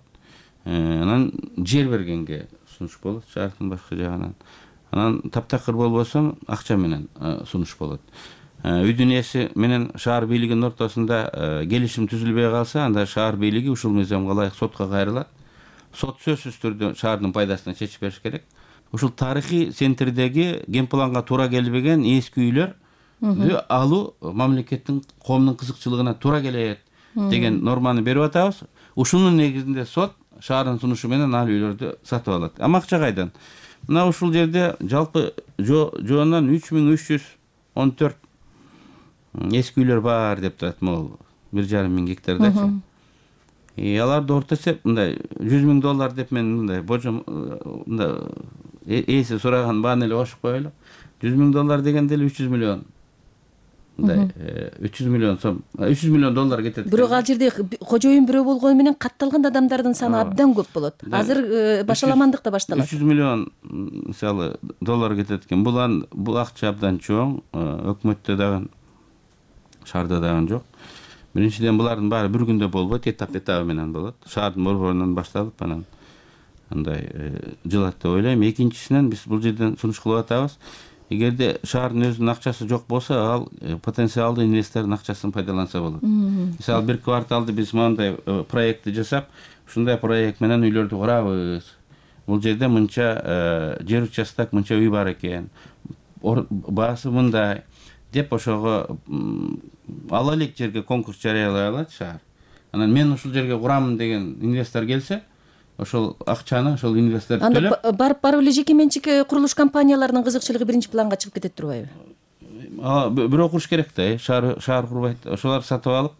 Анан жер бергенге сунуш болот, шаардын башка жагынан. Анан таптакыр болбосо акча менен сунуш болот. Үйдүн ээси менен шаар бийлигинин ортосунда келишим түзүлбөй калса, анда шаар бийлиги ушул мыйзамга ылайык сотко кайрылат. Сот сөзсүз түрдө шаардын пайдасына чечип бериш керек. Ушул тарыхый центрдеги генпланга туура келбеген эски үйлөр алуу мамлекеттин, коомдун кызыкчылыгына туура келет деген норманы берип атабыз. Ушунун негизинде сот шаардын сунушу менен ал үйлөрдү сатып алат. Ама акча кайдан? Мына ушул жерде жалпы жоондан үч миң үч жүз он төрт эски үйлөр бар деп турат, могул бир жарым миң гектардачы. И аларды орто эсеп мындай жүз миң доллар деп мен мындай божом мындай ээси сураган бааны эле кошуп коелу. жүз миң доллар дегенде эле үч жүз миллион. Мындай үч жүз миллион сом, үч жүз миллион доллар кетет. Бирок ал жерде кожоюн бирөө болгону менен катталган адамдардын саны абдан көп болот. Азыр башаламандык да башталат. үч жүз миллион мисалы доллар кетет экен. Бул бул акча абдан чоң, өкмөттө дагы шаарда дагы жок. Биринчиден булардын баары бир күндө болбойт, этап этабы менен болот. Шаардын борборунан башталып, анан андай жылат деп ойлойм. Экинчисинен биз бул жерден сунуш кылып атабыз. Эгерде шаардын өзүнүн акчасы жок болсо, ал потенциалдуу инвестордун акчасын пайдаланса болот. Мисалы бир кварталды биз мындай проектти жасап, ушундай проект менен үйлөрдү курабыз. Бул жерде мынча жер участок, мынча үй бар экен. Баасы мындай деп ошого ала элек жерге конкурс жарыялай алат шаар. Анан мен ушул жерге курамын деген инвестор келсе, ошол акчаны ошол инвестор төлөп. Анда барып барып эле жеке менчик курулуш компанияларынын кызыкчылыгы биринчи планга чыгып кетет турбайбы? Бирөө куруш керек да, шаар шаар курбайт. Ошолар сатып алып,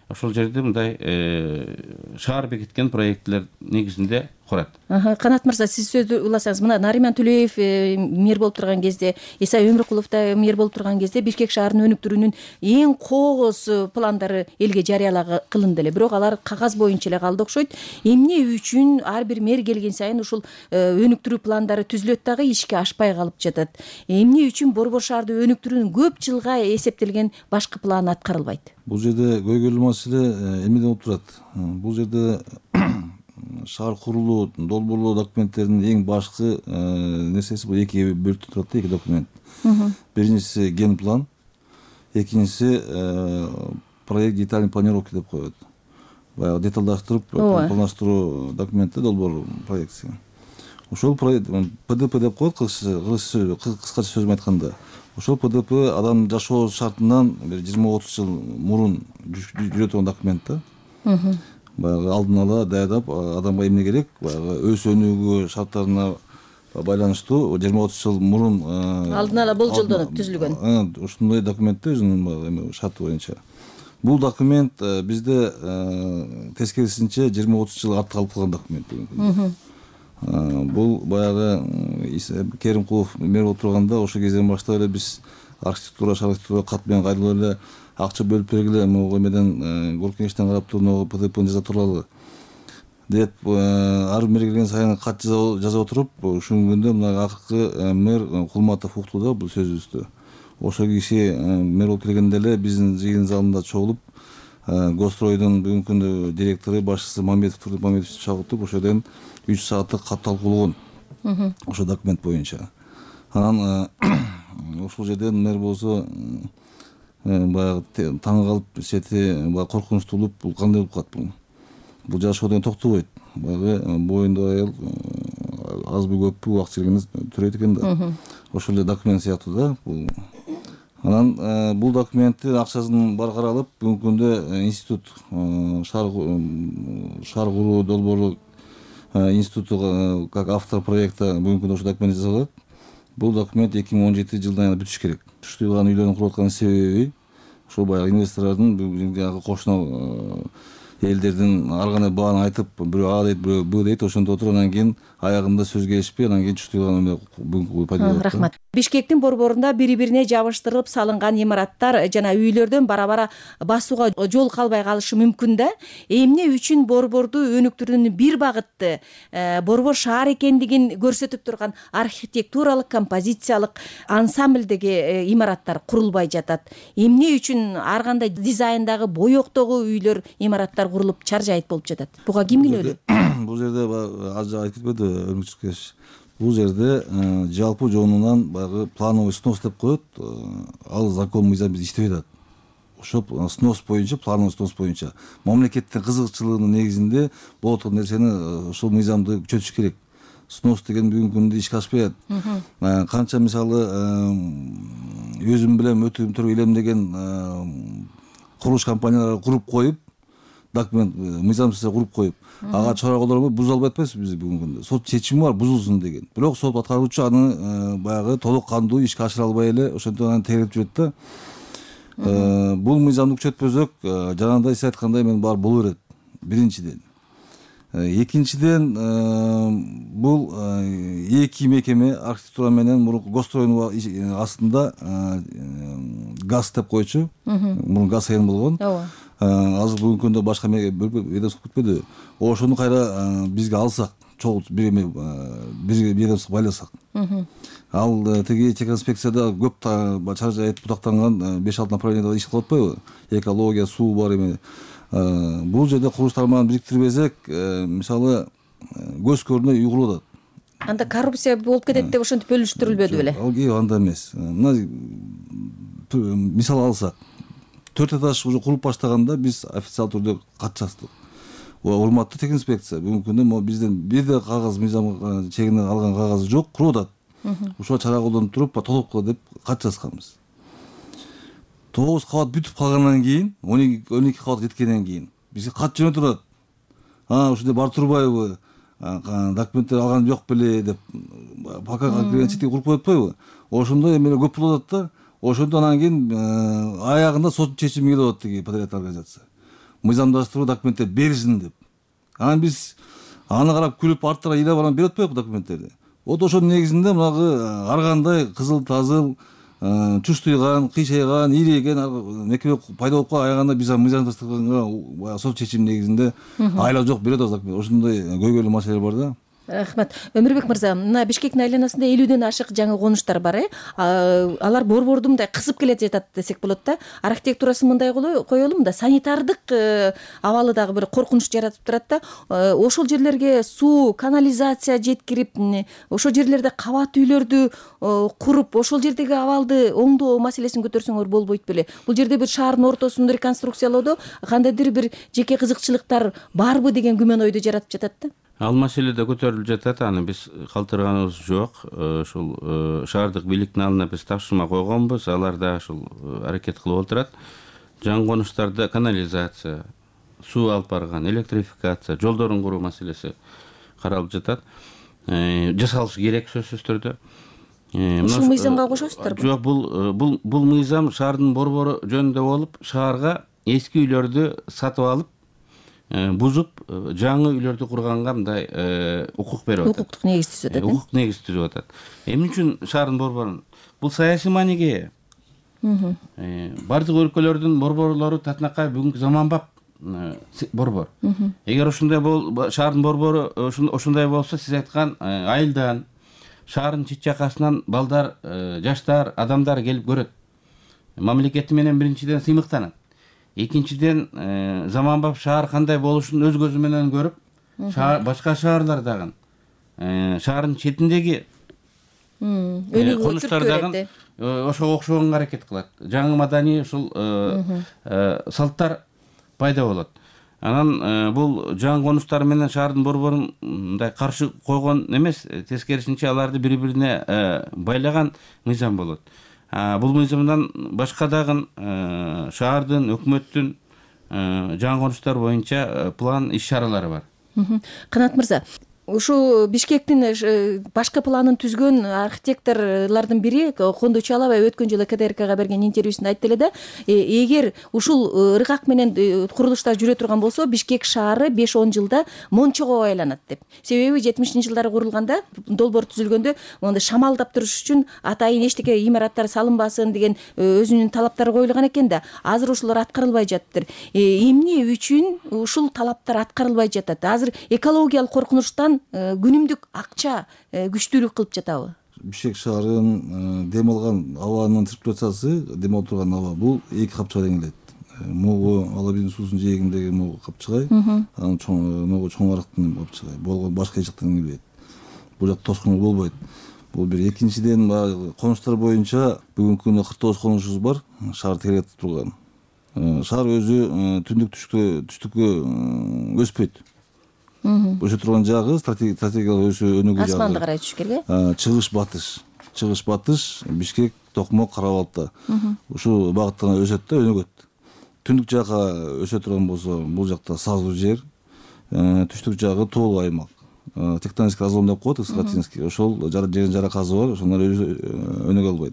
ошол жерде мындай шаар бекиткен проектилер негизинде курат. Канат мырза, сиз сөздү уласаңыз, мына Нариман Төлөев мэр болуп турган кезде, Иса Өмүркулов да мэр болуп турган кезде Бишкек шаарынын өнүктүрүүнүн эң кооз пландары элге жарыялаа кылынды эле. Бирок алар кагаз боюнча эле калды окшойт. Эмне үчүн ар бир мэр келген сайын ушул өнүктүрүү пландары түзүлөт дагы ишке ашпай калып жатат? Эмне үчүн Борбор шаарды өнүктүрүүнүн көп жылга эсептелген башкы планы аткарылбайт? Бул жерде көйгөйлүү маселе эмнеден болуп турат? Бул жерде шаар курулуу, долбоорлоо документтеринин эң башкы нерсеси бул эки бөлүктөн турат да, эки документ. Биринчиси ген план, экинчиси проект детальный планировка деп коет. Баягы деталдаштырып пландаштыруу документи, долбоор проекти. Ошол проект П Д П деп коет, кыскача сөз менен айтканда. Ошол П Д П адам жашоо шартынан бир жыйырма отуз жыл мурун жүрө турган документ да. Баягы алдын ала даярдап, адамга эмне керек, баягы өз өнүгүү шарттарына байланыштуу жыйырма отуз жыл мурун алдын ала болжолдонуп түзүлгөн. Ушундай документ да, өзүнүн шарты боюнча. Бул документ бизде тескерисинче жыйырма отуз жыл артка калып калган документ. Бул баягы Керимкулов мэр болуп турганда ошол кезден баштап эле биз архитектура, шаар архитектура кат менен кайрылып эле акча бөлүп бергиле, могу эмеден Горкеничтен карап туруп П Д Пны жаза туралы деп ар мэр келген сайын кат жаза отуруп, ушул күндө мына акыркы мэр Кулматов укту да бул сөзүбүздү. Ошол киши мэр болуп келгенде эле биздин жыйын залында чогулуп, Гостройдун бүгүнкү күндө директору, башчысы Мамедов Турдук Мамедовичти чагыртып, ошодон үч сааттык кат талкуулаган ошол документ боюнча. Анан ошол жерден мэр болсо баягы таң калып, чети коркунучтуу болуп, бул кандай болуп калат бул? Бул жашоо деген токтобойт. Баягы боюнда аял азбы көппү убакыт келгенде төрөйт экен да. Ошол эле документ сыяктуу да бул. Анан бул документтин акчасын бар каралып, бүгүнкү күндө институт, шаар шаар куруу долбоору институту как автор проекта бүгүнкү күндө ошол документ жасалат. Бул документ эки миң он жетинчи жылдан бүтүш керек. Туштуйган үйлөрдүн куруп аткан себеби ошол баягы инвесторлордун бүгүнкү кошуна элдердин ар кандай бааны айтып, бирөө А дейт, бирөө Б дейт, ошондо отуруп анан кийин аягында сөз келишпей, анан кийин Туштуйган бүгүнкү пайда болот. Рахмат. Бишкектин борборунда бири-бирине жабыштырылып салынган имараттар жана үйлөрдөн бара-бара басууга жол калбай калышы мүмкүн да. Эмне үчүн борборду өнүктүрүүнүн бир багытты борбор шаар экендигин көрсөтүп турган архитектуралык, композициялык ансамбльдеги имараттар курулбай жатат? Эмне үчүн ар кандай дизайндагы, боёктогу үйлөр, имараттар курулуп чаржайыт болуп жатат? Буга ким күнөөлүү? Бул жерде аз айтып кетти Өрмүчкеш. Бул жерде жалпы жонунан баягы плановый снос деп коет. Ал закон мыйзам биз иштебей атат. Ошол снос боюнча, плановый снос боюнча мамлекеттин кызыкчылыгынын негизинде болот турган нерсени ошол мыйзамды күчөтүш керек. Снос деген бүгүнкү күндө ишке ашпай атат. Канча мисалы өзүм билем өтүм түрү илемдеген курулуш компаниялары куруп коюп, документ мыйзамсыз куруп коюп, ага чара колдонбой буза албай атпайбызбы биз бүгүнкү күндө? Сот чечими бар, бузулсун деген. Бирок сот аткаруучу аны баягы толук кандуу ишке ашыра албай эле ошентип аны тегерип жүрөт да. Бул мыйзамды күчөтпөсөк, жанагындай сиз айткандай мен бар боло берет. Биринчиден. Экинчиден, бул эки мекеме архитектура менен мурунку Гостройдун астында газ деп койчу. Мурун газ айын болгон. Азыр бүгүнкү күндө башка ведомство кетпеди. Ошону кайра бизге алсак, чогуу бир бир ведомство байласак. Ал тиги техинспекцияда көп чаржайып бутактанган беш алты направленияда иш кылып атпайбы? Экология, суу бар эме. Бул жерде курулуштар менен бириктирбесек, мисалы көз көрүнө үй курулуп атат. Анда коррупция болуп кетет деп ошентип бөлүштүрүлбөдү беле? Ал анда эмес. Мына мисал алсак, төрт этаж уже куруп баштаганда биз официалдуу түрдө кат жаздык. Урматтуу техинспекция, бүгүнкү күндө бизден бир да кагаз мыйзам чегинен алган кагаз жок, куруп атат. Ушуга чара колдонуп туруп, толук деп кат жазганбыз. тогуз кабат бүтүп калгандан кийин, он эки кабат жеткенден кийин бизге кат жөнөтүп турат. А, ушундай бар турбайбы? Документтер алган жок беле деп пока кирген чети куруп коюп атпайбы? Ошондой эмелер көп болуп атат да. Ошондо анан кийин аягында сот чечими келип атат тиги подряд организация. мыйзамдаштыруу документтер беришин деп. Анан биз аны карап күлүп арттара ыйлап анан берип атпайбы документтерди. Вот ошонун негизинде мынагы ар кандай кызыл тазыл чуштуйган, кыйшайган, ийреген мекеме пайда болуп аяганда биз мыйзамдаштырганга сот чечим негизинде айлап жок берет документ. Ошондой көйгөйлүү маселелер бар да. Рахмат. Өмүрбек мырза, мына Бишкектин айланасында элүүдөн ашык жаңы конуштар бар, э? Алар борборду мындай кысып келе жатат десек болот да. Архитектурасын мындай коелу да, санитардык абалы дагы бир коркунуч жаратып турат да. Ошол жерлерге суу, канализация жеткирип, ошол жерлерде кабат үйлөрдү куруп, ошол жердеги абалды оңдоо маселесин көтөрсөңөр болбойт беле? Бул жерде бир шаардын ортосунду реконструкциялоодо кандайдыр бир жеке кызыкчылыктар барбы деген күмөн ойду жаратып жатат да. Ал маселе да көтөрүлүп жатат, аны биз калтырганыбыз жок. Ушул шаардык бийликтин алдына биз тапшырма койгонбуз, алар да ушул аракет кылып отурат. Жаңы конуштарда канализация, суу алып барган, электрификация, жолдорун куруу маселеси каралып жатат. Жасалышы керек сөзсүз түрдө. Ушул мыйзамга кошосуздарбы? Жок, бул бул бул мыйзам шаардын борбору жөнүндө болуп, шаарга эски үйлөрдү сатып алып бузуп жаңы үйлөрдү курганга мындай укук берип атат. Укуктук негиз түзүп атат. Укук негиз түзүп атат. Эмне үчүн шаардын борборун? Бул саясий мааниге. Бардык өлкөлөрдүн борборлору татынакай бүгүнкү заманбап борбор. Эгер ошондой бол шаардын борбору ошондой болсо, сиз айткан айылдан, шаардын чет жакасынан балдар, жаштар, адамдар келип көрөт. Мамлекети менен биринчиден сыймыктанат. Экинчиден заманбап шаар кандай болушун өз көзү менен көрүп, башка шаарлардагы шаардын четиндеги конуштардагы ошого окшогонго аракет кылат. Жаңы маданий ушул салттар пайда болот. Анан бул жаңы конуштар менен шаардын борборун мындай каршы койгон эмес, тескерисинче аларды бири-бирине байлаган мыйзам болот. Бул мыйзамдан башка дагы шаардын, өкмөттүн жаңы конуштар боюнча план иш-чаралары бар. Канат мырза, ушу Бишкектин башкы планын түзгөн архитекторлордун бири Кондо Чалабай өткөн жылы К Д Р Кга берген интервьюсунда айтты эле да, эгер ушул ыргак менен курулуштар жүрө турган болсо, Бишкек шаары беш он жылда Мончого айланат деп. Себеби жетимишинчи жылдары курулганда, долбоор түзүлгөндө мондай шамалдап туруш үчүн атайын эчтеке имараттар салынбасын деген өзүнүн талаптары коюлган экен да. Азыр ошолор аткарылбай жатыптыр. Эмне үчүн ушул талаптар аткарылбай жатат? Азыр экологиялык коркунучтан күнүмдүк акча күчтүүлүк кылып жатабы? Бишкек шаарынын дем алган абанын циркуляциясы, дем алып турган аба бул эки капчыга теңелет. Могу Алабиздин суусунун жээгиндеги могу капчыгай, анан чоң могу чоң арыктын капчыгай. Болгон башка эч жактан келбейт. Бул жакта тоскоолдук болбойт. Бул бир. Экинчиден конуштар боюнча бүгүнкү күндө кырк тогуз конушубуз бар, шаар тегеретип турган. Шаар өзү түндүк түштүккө түштүккө өспөйт. Өсө турган жагы стратегиялык өсүү өнүгүү жагы. Асманды карай түшүш керек, э? Чыгыш батыш. Чыгыш батыш, Бишкек, Токмок, Карабалта. Ушул багыттан өсөт да, өнүгөт. Түндүк жакка өсө турган болсо, бул жакта саздуу жер, түштүк жагы тоолуу аймак. Тектоник разлом деп коет, Скатинский. Ошол жердин жара казы бар, ошолор өнүгө албайт.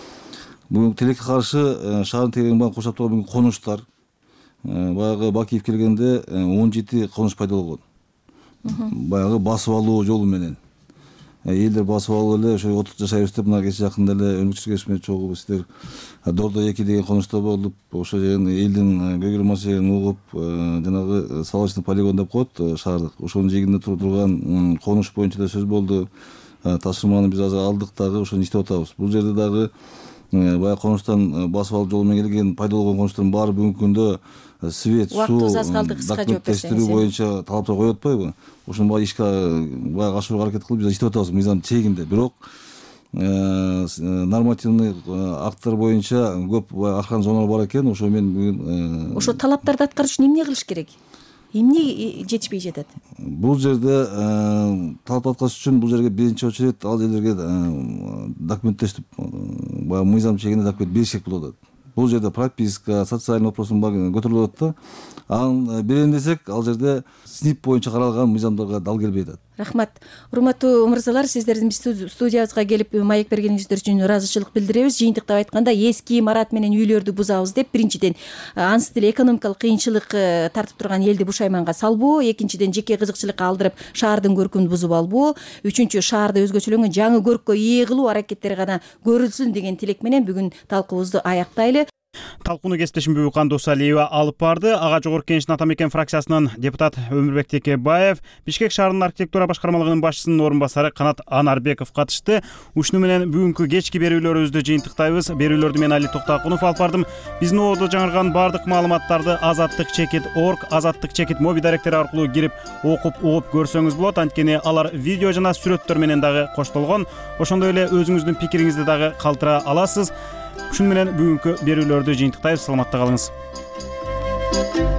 Бүгүн тилекке каршы шаардын тегерегин менен курчап турган конуштар, баягы Бакиев келгенде он жети конуш пайда болгон. Баягы басып алуу жолу менен. Элдер басып алып эле ошо отуз жашайбыз деп мына кече жакында эле өнүкчү кеңешме чогуу сиздер Дордо эки деген конушта болуп, ошо жердин элдин көйгөйлүү маселелерин угуп, жанагы салочный полигон деп коет шаардык. Ошонун жээгинде турган конуш боюнча да сөз болду. Тапшырманы биз азыр алдык дагы, ошону иштеп атабыз. Бул жерде дагы баягы конуштан басып алып жолу менен келген пайда болгон конуштардын баары бүгүнкү күндө свет, суу, документтештирүү боюнча талаптар коюп атпайбы? Ошону баягы ишке баягы ашырууга аракет кылып биз иштеп атабыз мыйзамдын чегинде. Бирок нормативный акттар боюнча көп аркан зоналар бар экен. Ошо мен бүгүн ошо талаптарды аткарыш үчүн эмне кылыш керек? Эмне жетишпей жатат? Бул жерде талап аткарыш үчүн бул жерге биринчи очередь ал жерлерге документтештип, баягы мыйзам чегинде документ бериш керек болуп атат. Бул жерде прописка, социальный вопростун баары көтөрүлүп атат да. Анан берем десек, ал жерде СНИП боюнча каралган мыйзамдарга дал келбей атат. Рахмат. Урматтуу мырзалар, сиздердин биз студиябызга келип маек бергениңиздер үчүн ыраазычылык билдиребиз. Жыйынтыктап айтканда, эски имарат менен үйлөрдү бузабыз деп, биринчиден ансы деле экономикалык кыйынчылык тартып турган элди бушайманга салбоо, экинчиден жеке кызыкчылыкка алдырып шаардын көркүн бузуп албоо, үчүнчү шаарды өзгөчөлөнгөн жаңы көрккө ээ кылуу аракеттери гана көрүлсүн деген тилек менен бүгүн талкуубузду аяктайлы. Талкууну кесиптешим Бүбүкан Досалиева алып барды. Ага Жогорку Кеңештин Ата Мекен фракциясынын депутат Өмүрбек Текебаев, Бишкек шаарынын архитектура башкармалыгынын башчысынын орун басары Канат Анарбеков катышты. Ушуну менен бүгүнкү кечки берүүлөрүбүздү жыйынтыктайбыз. Берүүлөрдү мен Али Токтакунов алып бардым. Биздин ободо жаңырган бардык маалыматтарды азаттык чекит орг, азаттык чекит моби даректери аркылуу кирип окуп угуп көрсөңүз болот. Анткени алар видео жана сүрөттөр менен дагы коштолгон. Ошондой эле өзүңүздүн пикириңизди дагы калтыра аласыз. Ушуну менен бүгүнкү берүүлөрдү жыйынтыктайбыз. Саламатта калыңыз.